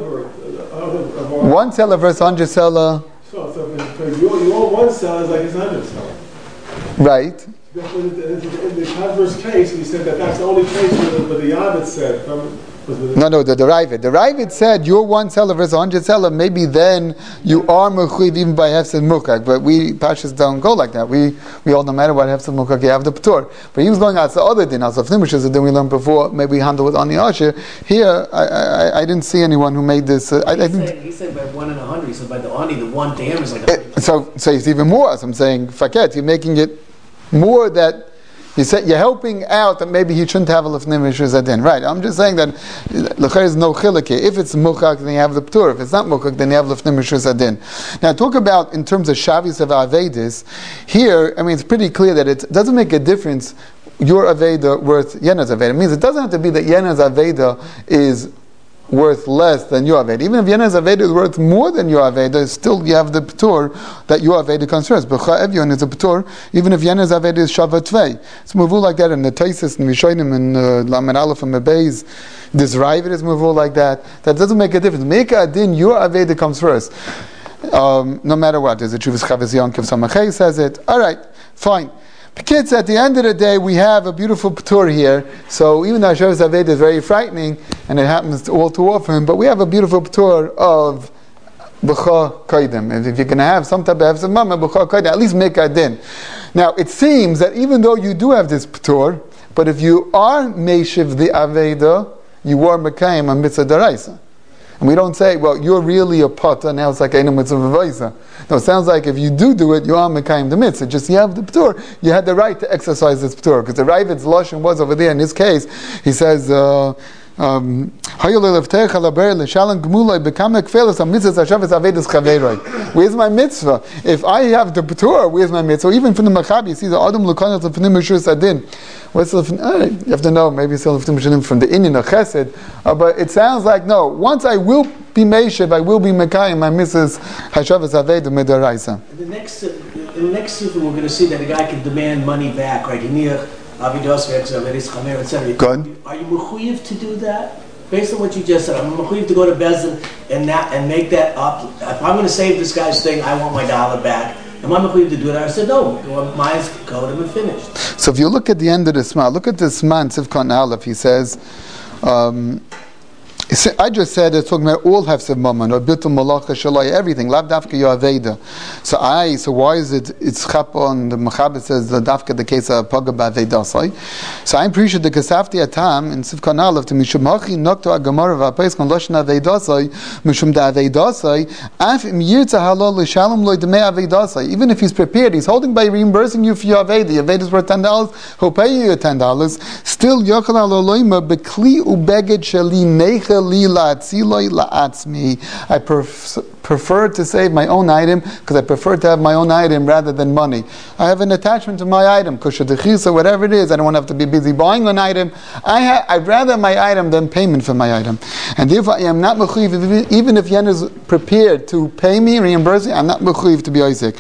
One seller versus hundred seller. So, so if you own one cell, it's like it's a hundred cell. Right. In the converse case, we said that that's the only case where the, where the Yavit said. From, was the, no, no, the Ravid. The Ravid said you're one seller versus a hundred seller. Maybe then you are mechuyev even by hefsed mukak. But we pashas don't go like that. We we all no matter what hefsed mukak you have the p'tur. But he was going out the other din. As of nimishes the din we learned before. Maybe we handle it on the asher. Here, I, I I didn't see anyone who made this. Uh, I, I think said, he said by one in a hundred. He said by the ani, the one to him is like. A it, so so it's even more. As I'm saying, faket, you're making it more that. You say you're helping out that maybe he shouldn't have a lefnim mishuzadin. Right. I'm just saying that there is no chiluk. If it's mukak, then you have the p'tur. If it's not mukak, then you have lefnim mishuzadin. Now, talk about in terms of shavis of avedis. Here, I mean, it's pretty clear that it doesn't make a difference. Your aveda worth yena's aveda. It means it doesn't have to be that yena's aveda is worth less than your Aveda. Even if Yena's Aveda is worth more than your Aveda, still you have the P'tur that your Aveda comes first. B'cha Evyon is a P'tur, even if Yena's Aveda is Shavat Tvei. It's movul like that in the Taisis and Mishonim and Lamed Aleph and Mebeis. This Ravid is movul like that. That doesn't make a difference. Make a din, your Aveda comes first. Um, no matter what. There's a Chuvas Chavez Yonkev Samachay says it. Alright, fine. Kids, at the end of the day, we have a beautiful P'tur here. So even though Hashavas Aveda is very frightening, and it happens all too often, but we have a beautiful P'tur of B'cha Kodim. If you're going to have some type of Hefsed Mama, B'cha Kodim, at least make a din. Now, it seems that even though you do have this P'tur, but if you are Meshiv the Aveda, you are Mekayim a Mitzvah Daraisa. And we don't say, well, you're really a potter, now it's like a mitzvah v'vaisa. No, it sounds like if you do do it, you are mekayim the mitzvah. Just you have the p'tur. You had the right to exercise this p'tur. Because the Ravid's lashon was over there in his case, he says, uh, um, where's my mitzvah? If I have the p'tur, where's my mitzvah? Even from the Maccabi, you see the Adam Lukanat of P'nim Mishur Sadin. What's the, uh, you have to know, maybe it's from the Inyan of Chesed, uh, but it sounds like, no, once I will be Meishev, I will be Mekayim, my Missus Hashavas Aveda Midaraisa. The next, in the next sefer, we're going to see that a guy can demand money back, right? Good. Are you mechuyev to do that? Based on what you just said, I'm mechuyev to go to Bezdin and that and make that up. If I'm going to save this guy's thing, I want my dollar back. Am I mechuyev to do it? I said no. Mine's code and finished. So if you look at the end of the Sma, look at the Sma in Sivkon Aleph. He says. Um, I just said it's talking about all hefsed mammon or bitul malacha shalai, everything. Lav dafka yoaveda. So I, so why is it? It's chapon. The Mechaber says the dafka the case of paga ba'avedasai. So I'm pretty sure the kasafti atam in Sivkon Aleph to mishum hachi nokto agamara v'apes kon lashon avedasai mishum da avedasai af im yirtza halal l'shalom loy demei avedasai. Even if he's prepared, he's holding by reimbursing you for your aveda. Your aveda is worth ten dollars. He'll pay you your ten dollars. Still yochel aloloyma bekli ubeged shali neichel. I pref- prefer to save my own item because I prefer to have my own item rather than money. I have an attachment to my item, kushadechisa, whatever it is. I don't want to have to be busy buying an item. I ha- I'd rather have my item than payment for my item. And if I am not mechuyev, even if Yen is prepared to pay me, reimburse me, I'm not mechuyev to be Isaac.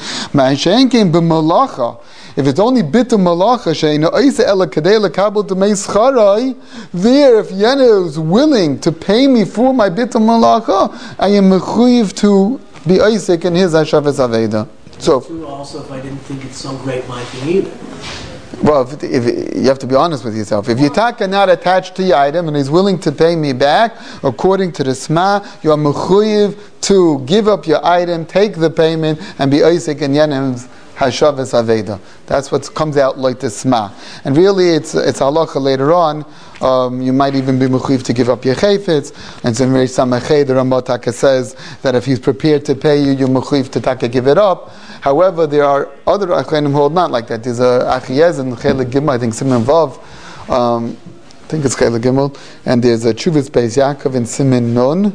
If it's only bitum malacha she'ina oisa ela kadei lekabel demei scharai, there if Yena is willing to pay me for my bitum malacha, I am mechuyev to be Isaac in his hashavas aveda. So also, if I didn't think it's so great, my thing either. Well, if, if you have to be honest with yourself. If Yitaka not attached to your item and he's willing to pay me back, according to the Sma, you are mechuyev to give up your item, take the payment, and be Isaac in Yenim's Hashavas Aveda. That's what comes out like the Sma. And really, it's it's halacha later on. Um, you might even be mechuyev to give up your chayfetz. And so in Reish Samachay, the Rambam Taka says that if he's prepared to pay you, you're mechuyev to taka give it up. However, there are other achronim hold not like that. There's a Achiyez and Chelik Gimel, I think Siman Vav. Um, I think it's Chelik Gimel. And there's a Chuvas Beis Yaakov and Siman Nun.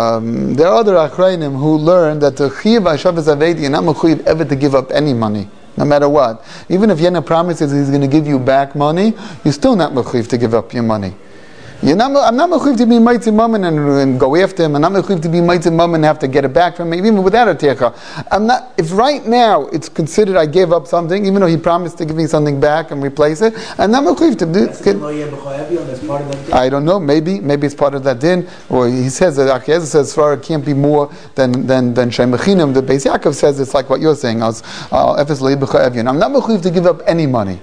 Um, there are other achronim who learn that the Chiyav Hashavas Avedi, you're not mechuyev ever to give up any money. no matter what. Even if Yena promises he's going to give you back money, you're still not mechuyev to give up your money. You're not, I'm not mechuyev to be mighty mammon and, and go after him. I'm not mechuyev to be mighty mammon and have to get it back from him, even without a techa. I'm not. If right now it's considered I gave up something, even though he promised to give me something back and replace it, I'm not mechuyev to do. That's part of that din? I don't know. Maybe, maybe it's part of that din. Or he says that Achiezer says far it can't be more than than than Shem Mechinim. The Beis Yaakov says it's like what you're saying. I was, uh, I'm not mechuyev to give up any money.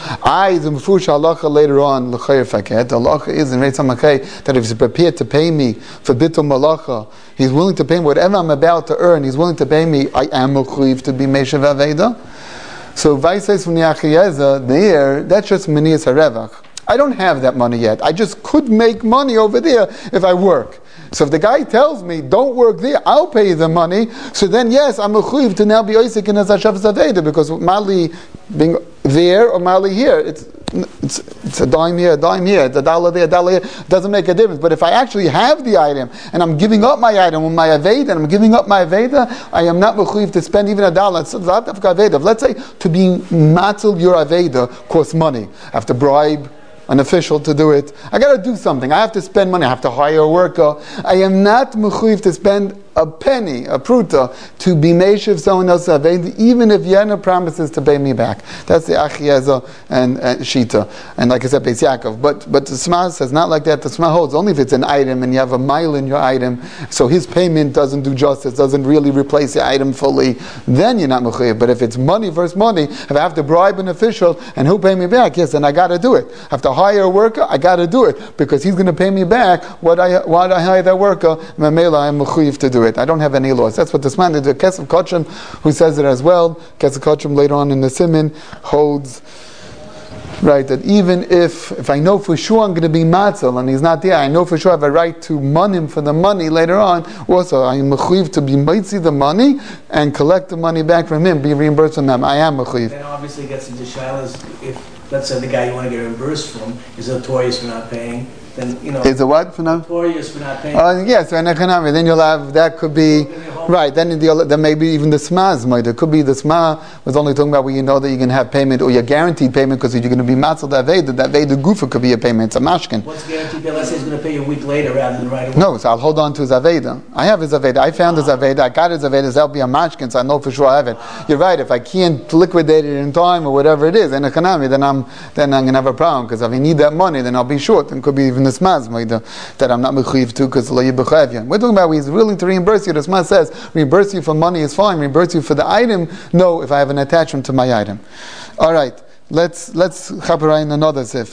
I, the Mefush halacha later on, l'chayr faket, the halacha is in Reitz HaMakay that if he's prepared to pay me for bitul malacha, he's willing to pay me whatever I'm about to earn, he's willing to pay me, I am mechuyev to be Meshav Aveda. So, Vaisais from the Achiezer, there, that's just Menias HaRevach. I don't have that money yet. I just could make money over there if I work. So if the guy tells me, don't work there, I'll pay you the money, so then yes, I'm a chuyiv to now be oisik in Hashav Zaveda, because Mali being there or Mali here, it's, it's it's a dime here, a dime here, it's a dollar there, a dollar here, it doesn't make a difference. But if I actually have the item, and I'm giving up my item with my Aveda, and I'm giving up my Aveda, I am not mechuyev to spend even a dollar. It's not Aveda. Let's say to be matzil your Aveda costs money. I have to bribe an official to do it. I got to do something. I have to spend money. I have to hire a worker. I am not mechuyev to spend a penny, a pruta, to be meishiv someone else's aved, even if Yena promises to pay me back. That's the Achiezer and uh, Shita. And like I said, Beis Yaakov. But but the Sma says not like that. The Sma holds only if it's an item and you have a mile in your item, so his payment doesn't do justice, doesn't really replace the item fully, then you're not mechuyev. But if it's money versus money, if I have to bribe an official and he'll pay me back, yes, then I got to do it. I have to hire a worker, I got to do it, because he's going to pay me back what I what I hire that worker. Mamela, I'm mechuyev to do it. I don't have any laws. That's what this man did. The Kesef Kochim, who says it as well, Kesef Kochim later on in the Siman holds, right, that even if if I know for sure I'm going to be matzal and he's not there, I know for sure I have a right to mon him for the money later on. Also, I am mechuyev to be mitzi the money and collect the money back from him, be reimbursed from him. I am mechuyev. Then obviously gets into shilas if, let's say, the guy you want to get reimbursed from is notorious for not paying. Then, you know, is a what for now? Notorious for not paying. Uh, yes, and economic. Then you'll have that could be right. Then the, then maybe even the smas might. It could be the sma was only talking about where you know that you can have payment or you're guaranteed payment because you're going to be matzal that veda. That veda gufa could be a payment. It's a mashkin. What's guaranteed? Let's say he's going to pay you a week later rather than right away. No, so I'll hold on to his aveda. I have his aveda. I found his aveda. I got his aveda. That'll be a mashkin. So I know for sure I have it. You're right. If I can't liquidate it in time or whatever it is in economy, then I'm then I'm going to have a problem because if I need that money, then I'll be short. And could be even the smas might. That I'm not mechuyev to because lo yibachayv. We're talking about he's willing to reimburse you. The Sma says reimburse you for money is fine. Reimburse you for the item, no. If I have an attachment to my item, all right. Let's let's chaperai in another sif.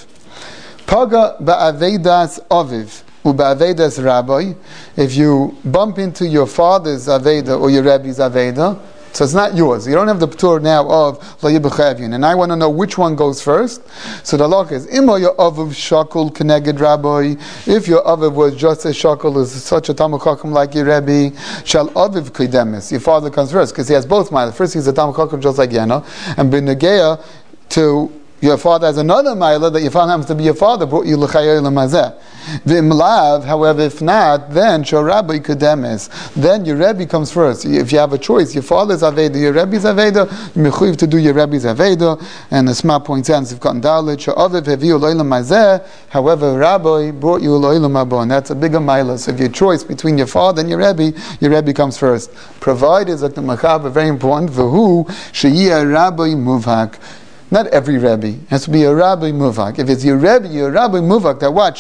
Paga ba'avedas aviv u'ba'avedas rabbi. If you bump into your father's aveda or your rabbi's aveda, so it's not yours. You don't have the p'tur now of lo yibachayvin. And I want to know which one goes first. So the law is, Imo your aviv shakul keneged rabbi. If your aviv was just as shakul as such a talmid chacham like your rabbi, shall aviv kidemis. Your father comes first because he has both miles. First he's a talmid chacham just like Yena, and b'negeya to your father has another milah that your father happens to be your father, brought you l'chayei l'mazeh. V'imlav, however, if not, then shor rabbi kedemes. Then your Rebbe comes first. If you have a choice, your father's aveda, your Rebbe's aveda, you're mechuyev to do your Rebbe's aveda. And the Sma points out, if gotten dalit, shor aviv heviu lo'ilam mazeh. However, Rabbi brought you lo'ilam haba, and that's a bigger milah. So if your choice between your father and your Rebbe, your Rebbe comes first. Provided, like the Machaber, very important, v'hu sheyiyah rabbi muvhak. Not every Rebbe. It has to be a Rabbi Muvak. If it's your Rebbe, your Rabbi Muvak, that what?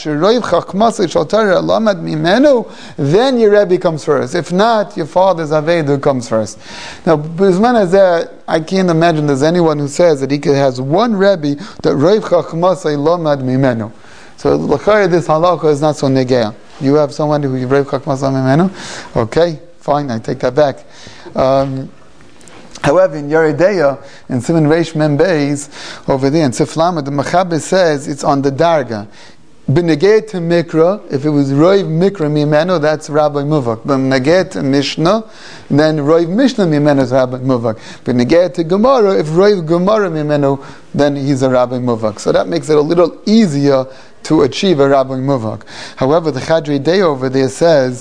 Then your Rebbe comes first. If not, your father's Aveda comes first. Now, Bizman is there, I can't imagine there's anyone who says that he has one Rebbe that Reiv Chachmasei Lomad Mimenu. So, l'chayr, this halakha is not so negea. You have someone who Reiv Chachmasei Mimenu? Okay, fine, I take that back. Um, However, in Yeridea, in Siman Reish Mem Beis, over there in Siflama, the Machaber says it's on the Darga. B'negei to Mikra, if it was Roiv Mikra Mimeno, that's Rabbi Muvak. B'negei to Mishnah, then Roiv Mishnah Mimeno is Rabbi Muvak. B'negei to Gemara, if Roiv Gemara Mimeno, then he's a Rabbi Muvak. So that makes it a little easier to achieve a Rabbi Muvak. However, the Chadrei Day over there says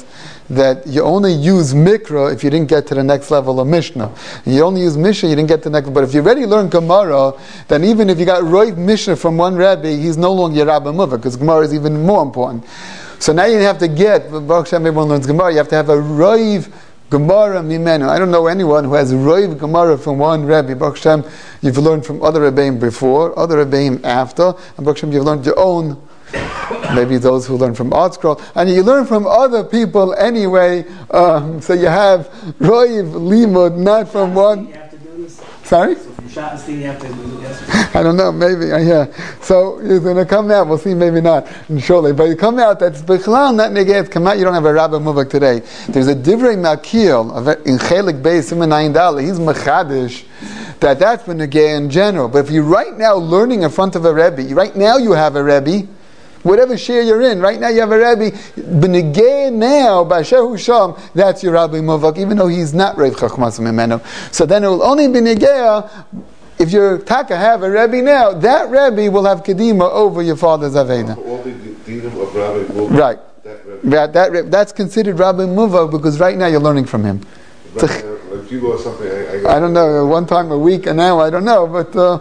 that you only use Mikra if you didn't get to the next level of Mishnah. And you only use Mishnah, you didn't get to the next. But if you already learned Gemara, then even if you got Roiv Mishnah from one Rebbe, he's no longer your Rabbi Muvah, because Gemara is even more important. So now you have to get, Baruch Hashem, everyone learns Gemara, you have to have a Roiv Gemara Mimenu. I don't know anyone who has Roiv Gemara from one Rebbe. Baruch Hashem, you've learned from other Rebbeim before, other Rebbeim after, and Baruch Hashem, you've learned your own, maybe those who learn from Art Scroll, and you learn from other people anyway, um, so you have Roiv Limud, not from one. Sorry? So from Schottenstein you have to do this? I don't know, maybe, uh, yeah. So it's going to come out, we'll see, maybe not, surely. But it come out, that's Bechlal, not Negez, come out, you don't have a Rabbi Muvak today. There's a Divrei Makil, in Chelik Beis, Siman Ayin Dal, he's Mechadish, that that's been Negez in general. But if you're right now learning in front of a Rebbe, right now you have a Rebbe, whatever share you're in, right now you have a Rebbe, B'negei now, B'asher Sham, that's your Rabbi Muvak, even though he's not Rav Chachmas Mimenu. So then it will only be Negei, if your Taka have a Rebbe now, that Rebbe will have Kedima over your father's Aveda. All the dinim of Rabbi Muvak. Right. That Rebbe. That, that, that's considered Rabbi Muvak, because right now you're learning from him. Right, uh, like you or something, I, I, I don't know, one time a week and now I don't know, but uh,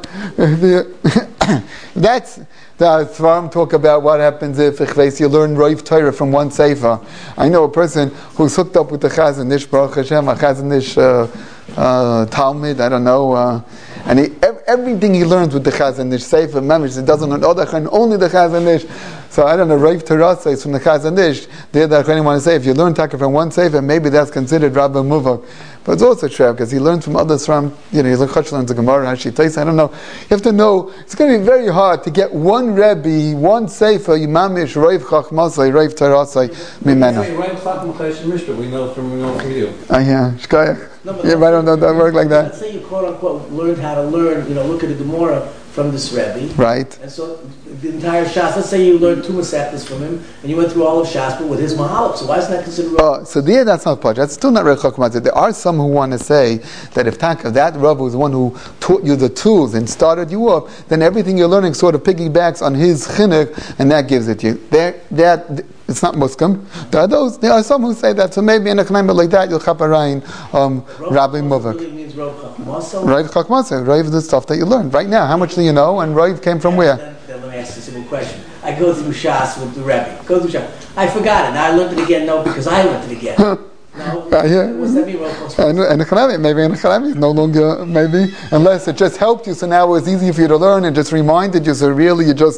the, that's the Svarim talk about what happens if you learn Roiv Torah from one Sefer. I know a person who's hooked up with the Chazon Ish, Baruch Hashem, a Chazon Ish uh, uh, Talmud, I don't know, uh, and he, everything he learns with the Chazon Ish Sefer, Mamish, he doesn't learn Odach, only the Chazon Ish. So I don't know, Roiv Torah says from the Chazon Ish, the other Achronim want to say, if you learn Taka from one Sefer, maybe that's considered Rabbi Muvak. But it's also true, because he learns from others from, you know, he learns the Gemara, Rashi, Tais, I don't know. You have to know, it's going to be very hard to get one Rebbe, one Sefer, Yimamish, Roiv Chachmasai, Roiv Tarasai, Mimena. Roiv Chachmasai Mishnah, we know from, we know from you. Ah, yeah, Shkaya. No, yeah, but I don't know that work like that. Let's say you quote unquote learned how to learn, you know, look at the Gemara from this Rebbe. Right. And so the entire Shas, let's say you learned two Masechtas from him, and you went through all of Shas, but with his Mahalach. So why isn't that considered? Oh, so there, that's not part. That's still not Rech Chachmatzah. There are some who want to say that if that, if that Rebbe was the one who taught you the tools and started you up, then everything you're learning sort of piggybacks on his chinuch, and that gives it to you. There, that it's not Muslim. There are those. There are some who say that. So maybe in a climate like that, you'll chaparayin um, Rabbi Muvak. Really means Rav Chachmasah. Rav Chachmasah. Rav is the stuff that you learned right now. How much do you know? And Rav came from where? Then, then let me ask you a simple question. I go through Shas with the Rebbe. Go through Shas. I forgot it. Now I learned it again. No, because I learned it again. No. Uh, yeah. What's that mean, Rav Chachmasah? And, and the maybe in the no longer, maybe, unless it just helped you, so now it was easy for you to learn and just reminded you, so really you just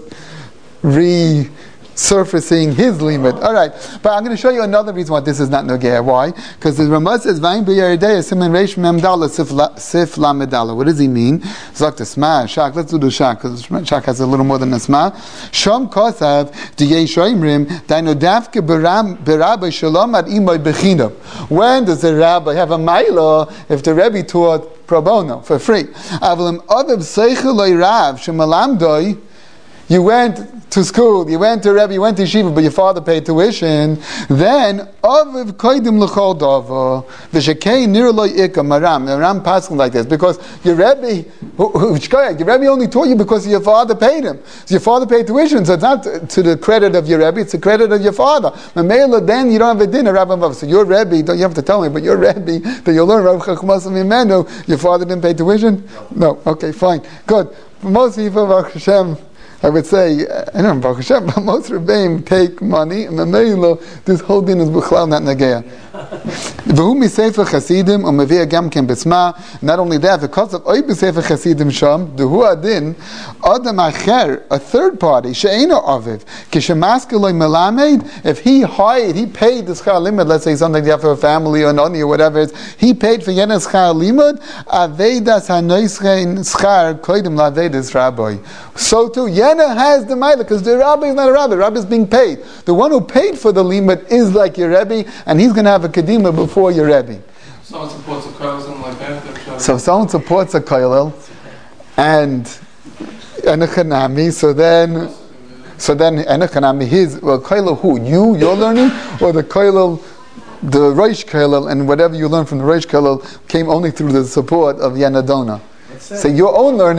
re surfacing his limit. All right, but I'm going to show you another reason why this is not Nogea. Why? Because the Ramah says, "Vayin b'yaridei siman reish mem dala sif lamedala." What does he mean? Zok the sma shak. Let's do the shak because shak has a little more than a sma. Shom kosav diyei shoimrim daino dafke berabbi shalom ad imoy bechinam. When does the rabbi have a maila if the Rebbe taught pro bono for free? Avlim odav seichel loy rav shemalamdoi. You went to school, you went to Rebbe, you went to Yeshiva, but your father paid tuition, then, Aviv koidim l'chol dava, v'shekei nir lo ikka maram. The Ram passing like this, because your Rebbe, your Rebbe only taught you because your father paid him. So your father paid tuition, so it's not to the credit of your Rebbe, it's the credit of your father. Mamela, then you don't have a dinner, Rabbi. So your Rebbe, don't you have to tell me, but your Rebbe, that you learn Rav Chachmas Mimenu, your father didn't pay tuition? No. Okay, fine. Good. For most people, Baruch Hashem, I would say, I don't know, Baruch Hashem, but most Rebbeim take money, and Mamela, this whole din is B'chlal, not Nagea. V'hu misefer chasidim, or mevia gam ken b'sma. Not only that, because of oy b'sefer chasidim sham, d'hu adin, adam acher, a third party, she'ena aviv, kishemaskeloi melamed, if he hired, he paid the schar limud, let's say something you have for a family or noni or whatever it is, he paid for yena schar limud, avedas hanoischein schar koidim la'avedas rabbi. So too, Yena has the maila, because the rabbi is not a rabbi, the rabbi is being paid. The one who paid for the limud is like your Rebbe, and he's going to have a kedima before your Rebbe. Someone supports a kollel, something like that. So if someone supports a kollel, and and a chanami, so then, so then and a chanami, his well, kollel who you you're learning, or the kollel, the Reish kollel, and whatever you learn from the Reish kollel came only through the support of Yanadona. So your own learning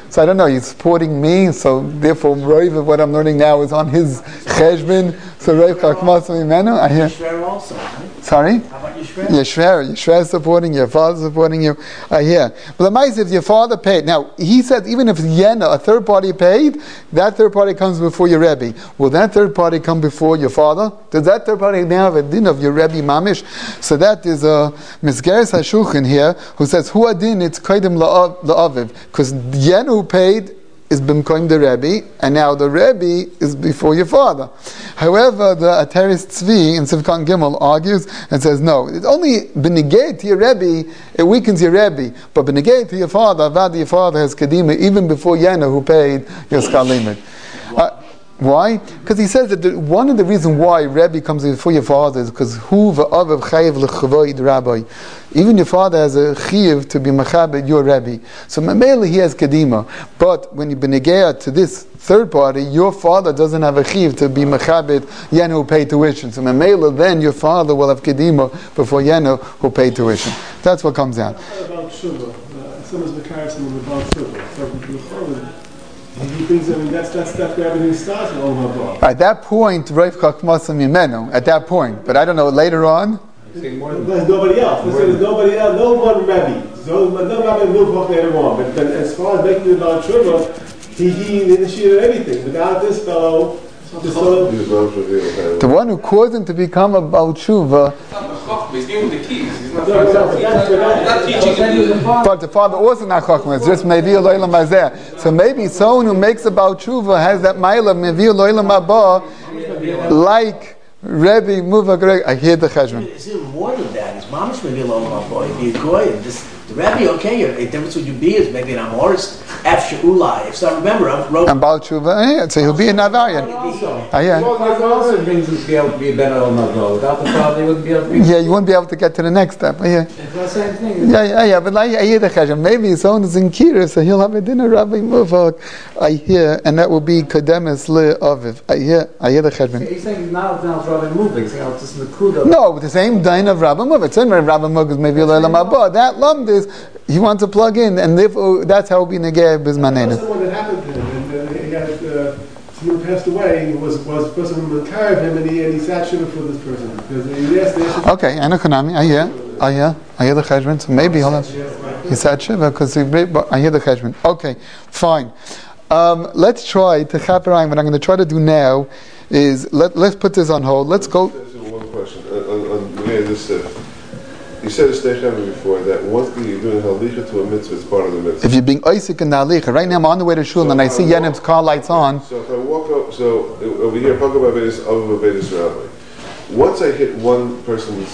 So I don't know, he's supporting me, so therefore Rav, what I'm learning now is on his cheshbon. So Rav Chakmas Mimenu, I hear. Shrer also, right? Sorry? How about Yishrer? Yishrer, Yishrer is supporting you, your father's supporting you. I hear. But the mice, if your father paid, now he said even if Yena, a third party paid, that third party comes before your Rebbe. Will that third party come before your father? Does that third party now have a din of your Rebbe Mamish? So that is a Misgeres HaShulchan here, who says, Hu adin, it's Kaidim la'aviv. Because Yena who paid is b'mkoim the Rebbe, and now the Rebbe is before your father. However, the Ateris Tzvi in Sivkan Gimel argues and says, no, it's only b'negei to your Rebbe, it weakens your Rebbe, but b'negei to your father, avad your father has kedima, even before Yena who paid your skalimit. Uh, Why? Because he says that the, one of the reasons why Rebbe comes before your father is because hu v'aviv chayiv l'chavoid rabbi. Even your father has a chiv to be machabed your Rebbe. So mainly he has kedima. But when you benegea to this third party, your father doesn't have a chiv to be machabed Yenu who paid tuition. So mainly then your father will have kedima before Yenu who paid tuition. That's what comes out. About Shuvah, someone's mekaris and about Shuvah. He thinks, I mean, that's, that's, that's where everything starts with Olam Haba. At that point, Rav Chakmasam Yimenu, at that point. But I don't know, later on? There's nobody else. There's, there's nobody else, no one Rebbe. No, no Rebbe moved later on. But, but as far as making the about Shuvah, he, he initiated everything. Without this fellow, this fellow... The one who caused him to become a Baal Tshuva... He's giving the keys. He's not, No, no, no, that's- not teaching him. But the father also not Chachma, it's just maybe a loylam hazeh. So maybe someone who makes a Baal Tshuva has that ma'ila, maybe a loylam haba, like Rebbe Muvak. I hear the cheshbon. It's even more than that. His mom's maybe a low boy. He'd be a goy. This the Rebbe, okay. The difference with you be is maybe an amorist after ulai. If so, remember, I wrote. And Baal Tshuva, yeah, so he'll be a Navarian. Ah, yeah. Also brings him to be able to be a Ben Olam Haba. Without the father, he wouldn't be able to be. Yeah, you wouldn't be able to get to the next step. Ah, yeah. It's the same thing. Yeah, yeah, yeah, but I, I hear the cheshbon. Maybe someone is in Kira, so he'll have a dinner Rabbi Muvak. I hear, and that will be Kademis Le Aviv. I hear, I hear the cheshbon. He's saying now, now it's Rabbi Muvik. He's saying oh, it's just Nakuda. No, but the same din of Rabbi Muvak. Same way Rabbi Muvak is maybe a Leilam Haba. That lumd is, he wants to plug in, and therefore that's how it will be Negeh Bizmanenu. That's the one that happened to him. And, and he had, uh, someone passed away, who was, was the person who carried him, and he, and he sat shiva for this person. Because he asked, asked Okay, Anakonami, I hear, I hear, I hear the cheshbon. So maybe he'll have, he sat shiva because I hear the cheshbon. Okay, fine. Um, let's try to chaperayim. What I'm going to try to do now is let let's put this on hold. Let's go. One question. On, on, on this, uh, you said a station before that once you're doing halicha to a mitzvah, it's part of the mitzvah. If you're being Isaac in the halicha, right now I'm on the way to shul so and I see Yenim's car lights on. So if I walk up, so over here, Pagab Avedis, Aviv Avedis Rabbi. Once I hit one person's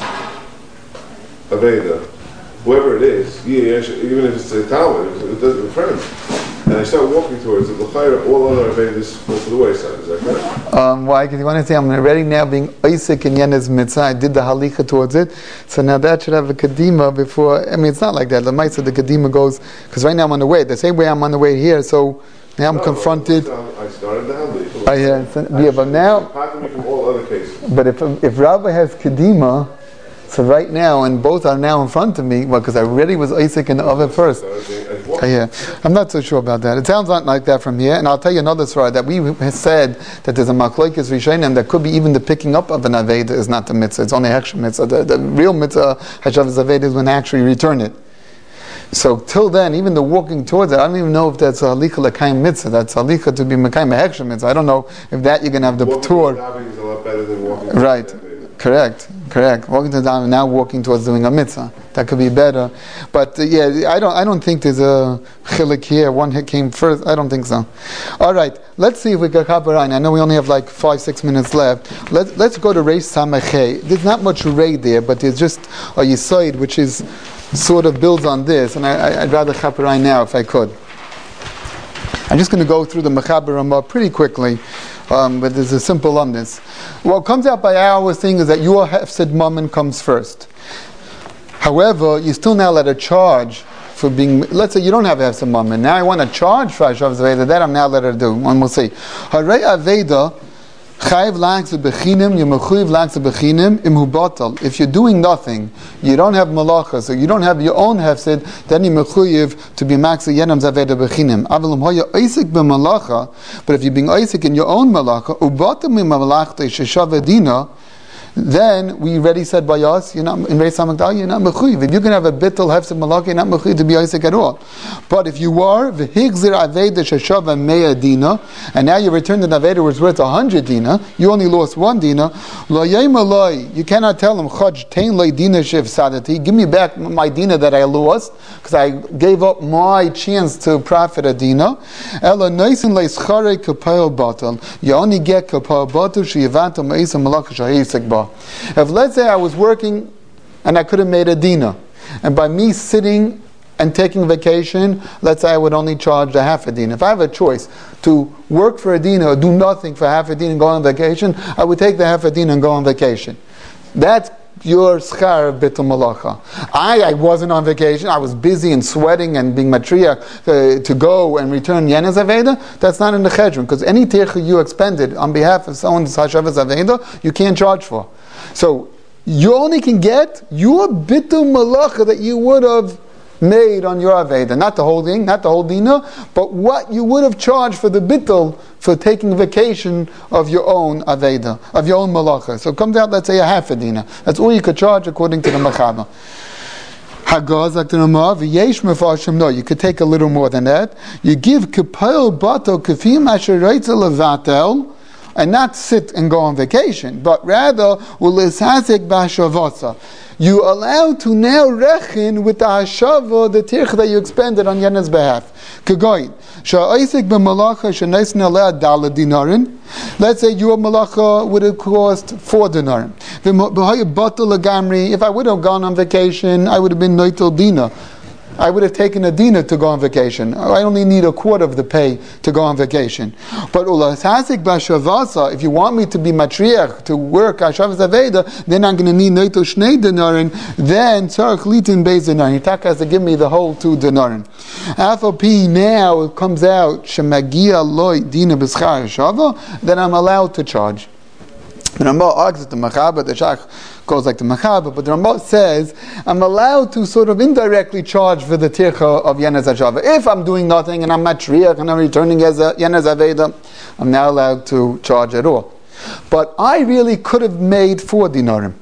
Aveda, whoever it is, even if it's a Talmud, it doesn't friend, and I start walking towards it, all other Avedis go to the wayside. Is that correct? Um, why? Because you want to say I'm already now being Isaac in Yenim's mitzvah. I did the halicha towards it, so now that should have a kadima before. I mean, it's not like that. The mitzvah, the kadima goes because right now I'm on the way. The same way I'm on the way here, so. Now I'm no, confronted. I started the halicha. I hear, yeah, but now. From all other cases. But if if Rabbi has kedima, so right now, and both are now in front of me, well, because I already was Isaac in the oven first. I hear. I'm not so sure about that. It sounds not like that from here, and I'll tell you another story that we said that there's a machlokes rishonim that could be even the picking up of an aveda is not the mitzvah. It's only hechsher mitzvah. The, the real mitzvah hashavas aveda is when I actually return it. So till then, even the walking towards it, I don't even know if that's a halicha l'kaim mitzvah. That's halicha to be mekayim a hechsher mitzvah. I don't know if that you're going to have the tour. Walking to the is a lot better than walking to right. the Correct. Correct. Walking to the daven, now walking towards doing a mitzvah. That could be better. But uh, yeah, I don't. I don't think there's a chilik here. One hit came first. I don't think so. All right. Let's see if we can chaperayim. I know we only have like five, six minutes left. Let's let's go to Reish Samachei. There's not much raid there, but there's just a yisoid which is sort of builds on this, and I, I, I'd rather chaperayim now if I could. I'm just going to go through the Mechaber Ramah pretty quickly, um, but there's a simple on this. What comes out by our thing is that your hefsed mammon comes first. However, you still now let a charge for being. Let's say you don't have hefsed mammon. Now I want to charge for Hashavas Aveda. That I'm now let her do. One will say, Harei Aveda Chayv lacks a bechinim, Yemechuyev lacks a bechinim, im hu batal. If you're doing nothing, you don't have malacha, so you don't have your own hefsid, then you're mechuyev to be max yenam zaveda bechinim. Avalum hoya oisik b'malacha, but if you're being oisik in your own malacha, ubatam im malachta sheshav dina, then we already said by us, you're not in Reis Hamagdal, you're not mechuyev. If you can have a bittul hefsid malacha, you're not mechuyev to be oisik at all. But if you are v'higzir aveda sheshav mea dina, and now you return the aveda was worth a hundred dina, you only lost one dina. Lo yaimaloi, you cannot tell him chaj tein loi dina shiv sadati. Give me back my dina that I lost because I gave up my chance to profit a dina. Ela noisin leischare kapayel batal. You only get kapayel batal sheyivantam meisa malacha shahayisek ba. If let's say I was working and I could have made a dina, and by me sitting and taking vacation, let's say I would only charge a half a dina. If I have a choice to work for a dina or do nothing for half a dina and go on vacation, I would take the half a dina and go on vacation. That's your schar bitul malacha. I, I wasn't on vacation. I was busy and sweating and being matriach uh, to go and return yenes aveda. That's not in the chedron, because any tircha you expended on behalf of someone's hashavas aveda, you can't charge for. So you only can get your bitul malacha that you would have made on your aveda, not the whole thing, not the whole dina, but what you would have charged for the bittul for taking vacation of your own aveda, of your own malacha. So it comes out, let's say, a half a dina. That's all you could charge according to the machaba. Hagaz like the Ramah, v'yesh mefarshim. No, you could take a little more than that. You give kipayel bato kafim asher reitzel levatel, and not sit and go on vacation, but rather u'lishasek b'hashavasa. You allowed to now reckon with the hashava, the tirch that you expended on Yena's behalf. Kagoyin. Sha'aisik b'malacha she'neisn aleh dala dinarin. Let's say your malacha would have cost four dinarim. V'haya batal lagamri. If I would have gone on vacation, I would have been noitel dina. I would have taken a dina to go on vacation. I only need a quarter of the pay to go on vacation. But ulashasik b'shavasa, if you want me to be matriach, to work hashavas aveda, then I'm going to need noitel shnei dinarin, then tzarech litin beis dinarin. Hitaka has to give me the whole two dinarin. After P now it comes out, shemagia loy dina b'schar hashava, then I'm allowed to charge. The Rambam argues the Machaba, the Shach goes like the Machaba, but the Rambam says, I'm allowed to sort of indirectly charge for the tircha of Yenez HaShava. If I'm doing nothing and I'm matriach and I'm returning as a Yenez HaVeda, I'm now allowed to charge at all. But I really could have made four dinarim.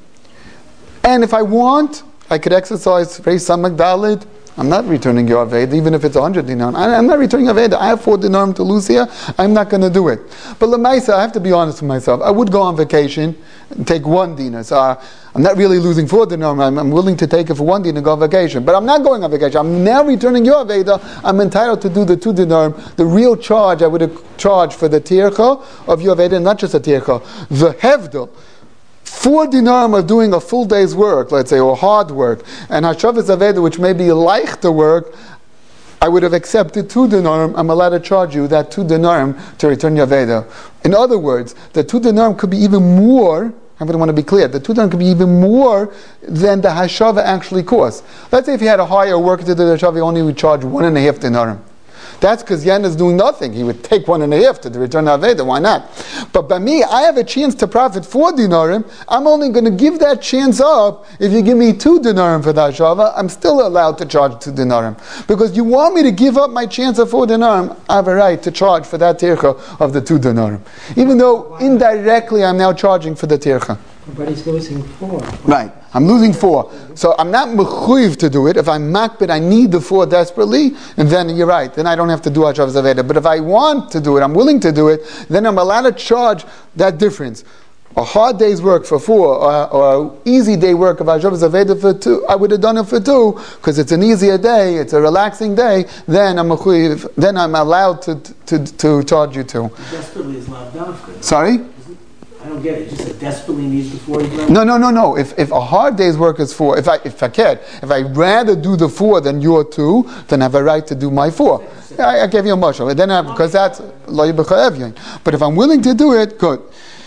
And if I want, I could exercise Reis Hamagdalid. I'm not returning your Aveda, even if it's one hundred dinar. I'm not returning Aveda. I have four dinar to lose here. I'm not going to do it. But Lamaisa, I have to be honest with myself. I would go on vacation and take one dinar. So uh, I'm not really losing four dinar. I'm, I'm willing to take it for one dinar and go on vacation. But I'm not going on vacation. I'm now returning your Aveda. I'm entitled to do the two dinar. The real charge I would have charged for the tircha of your Aveda, not just a tircha. The hevdel. Four dinarim of doing a full day's work, let's say, or hard work, and hashavas aveda, which may be like the work, I would have accepted two dinarim. I'm allowed to charge you that two dinarim to return your aveda. In other words, the two dinarim could be even more. I want to be clear. The two dinarim could be even more than the hashava actually costs. Let's say if you had a higher work to do the hashava, you only would charge one and a half dinarim. That's because Yen is doing nothing. He would take one and a half to the return of Aveda. Why not? But by me, I have a chance to profit four dinarim. I'm only going to give that chance up if you give me two dinarim for that shava. I'm still allowed to charge two dinarim. Because you want me to give up my chance of four dinarim, I have a right to charge for that tircha of the two dinarim. Even though indirectly I'm now charging for the tircha. But he's losing four. Right. I'm losing four. So I'm not mechuyev to do it. If I'm makbid, I need the four desperately, and then you're right. Then I don't have to do Hashavas Aveda. But if I want to do it, I'm willing to do it, then I'm allowed to charge that difference. A hard day's work for four, or, or an easy day work of Hashavas Aveda for two, I would have done it for two, because it's an easier day, it's a relaxing day, then I'm mechuyev, then I'm allowed to, to, to charge you two. Desperately is not done. Sorry? I don't get it. You said desperately needs the four. No, no, no, no. If if a hard day's work is four, if I if I can, if I rather do the four than your two, then I have a right to do my four. I, I gave you a mushal. Then I, because that's lo yibchayev. But if I'm willing to do it, good.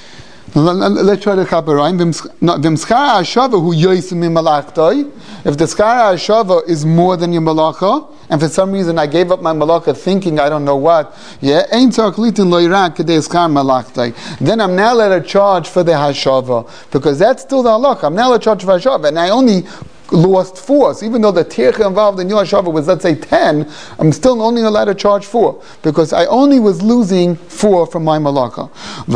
Let's try to chaperayim. V'mschar hashava hu yoysim min malachtoi. If the schar hashava is more than your malacha, and for some reason I gave up my malacha thinking I don't know what, yeah, then I'm now allowed to charge for the hashava, because that's still the halacha. I'm now allowed to charge for hashava, and I only lost four. So even though the tircha involved in your hashava was, let's say, ten, I'm still only allowed to charge four, because I only was losing four from my malacha.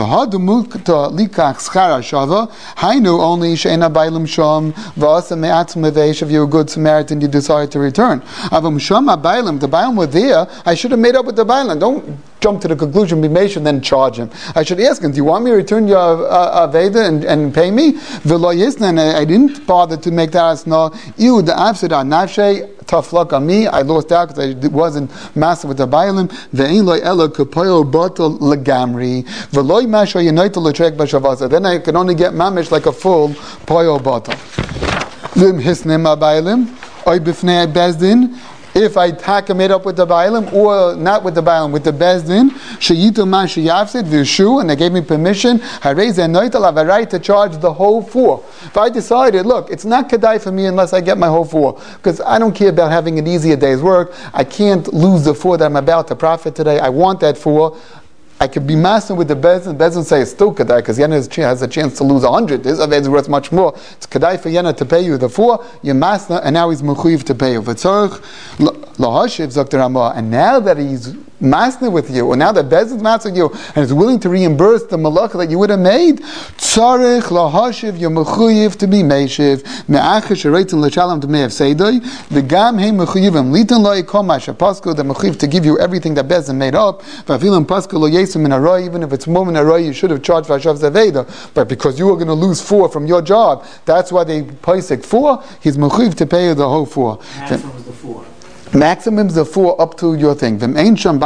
Hainu only she'ena bailim sham v'asa me'atzim levesh, if you're a good Samaritan, you decided to return. Avam sham bailim, the bailim were there, I should have made up with the bailim. Don't jump to the conclusion, be patient, then charge him. I should ask him, do you want me to return your uh, Aveda and, and pay me? V'lo yisna, and I didn't bother to make that as no. Ew, the afsida nafshe, tough luck on me, I lost out because I wasn't master with the bailim. Ve'ein loy ela kapoyo bottle legamri. V'loy masho yenoitel letrek b'shavasa. Then I can only get mamish like a full poyo bottle. V'im hisnem bailim, oy b'fnei bezdin. If I taka made up with the bailim, or not with the bailim, with the bezdin, sheyitu man sheyafsid v'shu, and they gave me permission, I raise a noitel, I have a right to charge the whole four. If I decided, look, it's not kedai for me unless I get my whole four, because I don't care about having an easier day's work. I can't lose the four that I'm about to profit today. I want that four. I could be master with the Bezdin. Bezdin say it's still Kedai, because Yena has a chance to lose a hundred. This Aved is worth much more. It's Kedai for Yena to pay you the four, you're master, and now he's Mechuyev to pay you. V'tzorch lahashiv Zakter Ramah, and now that he's master with you, or now that Bezdin's master with you, and is willing to reimburse the malacha that you would have made, tzarech lahashiv, you're Mechuyev to be Meishiv, me'achish reitin l'shalom to me'ev seidoi, v'gam heim Mechuyevim, litan lo yikom ma'asher pasko, the Mechuyev to give you everything that Bezdin made up, v'afilim pasko lo yes. In a row, even if it's more in a row, you should have charged for Hashav Zaveda. But because you were going to lose four from your job, that's why they paisik four. He's mechuyev to pay you the whole four. Maximum is the four. Maximum is the four up to your thing. But if there's no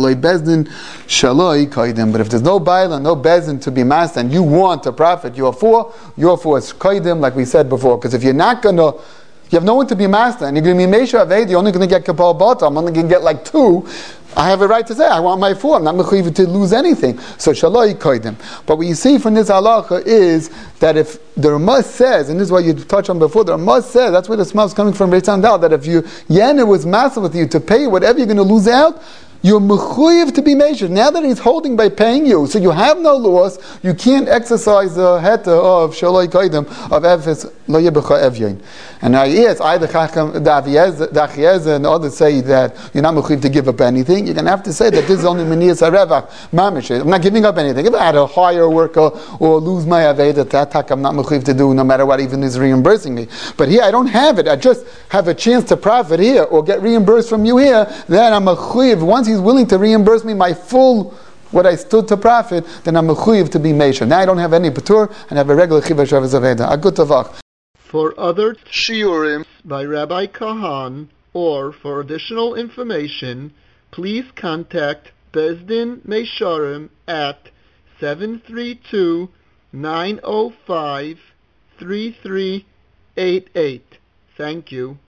bailim, no bezdin to be master, and you want to profit your four, your four is kaidim, like we said before. Because if you're not going to, you have no one to be master, and you're going to be Mesha Aved, you're only going to get Kapal Bata, I'm only going to get like two. I have a right to say, I want my four. I'm not mechuyev to lose anything. So shaloi koidim. But what you see from this halacha is that if the Ramah says, and this is what you touched on before, the Ramah says, that's where the smell is coming from, Reitzandal, that if you, Yana was master with you to pay whatever you're going to lose out, you're mechuyev to be measured. Now that he's holding by paying you, so you have no loss, you can't exercise the heta of shaloi koidim, of efes lo yebecha evyain. And now, yes, either Chacham, the Achiezer, and others say that you're not mechuyev to give up anything. You're going to have to say that this is only Meniyas HaRevach, mamish. I'm not giving up anything. If I had to hire a worker or lose my Aveda, that tak I'm not mechuyev to do, no matter what even is reimbursing me. But here I don't have it. I just have a chance to profit here or get reimbursed from you here. Then I'm mechuyev. Once he's willing to reimburse me my full what I stood to profit, then I'm mechuyev to be meisha. Now I don't have any patur and I have a regular chiva shavas aveda. A good tavach. For other shiurim by Rabbi Kahan, or for additional information, please contact Bezdin Meisharim at seven three two, nine zero five, three three eight eight. Thank you.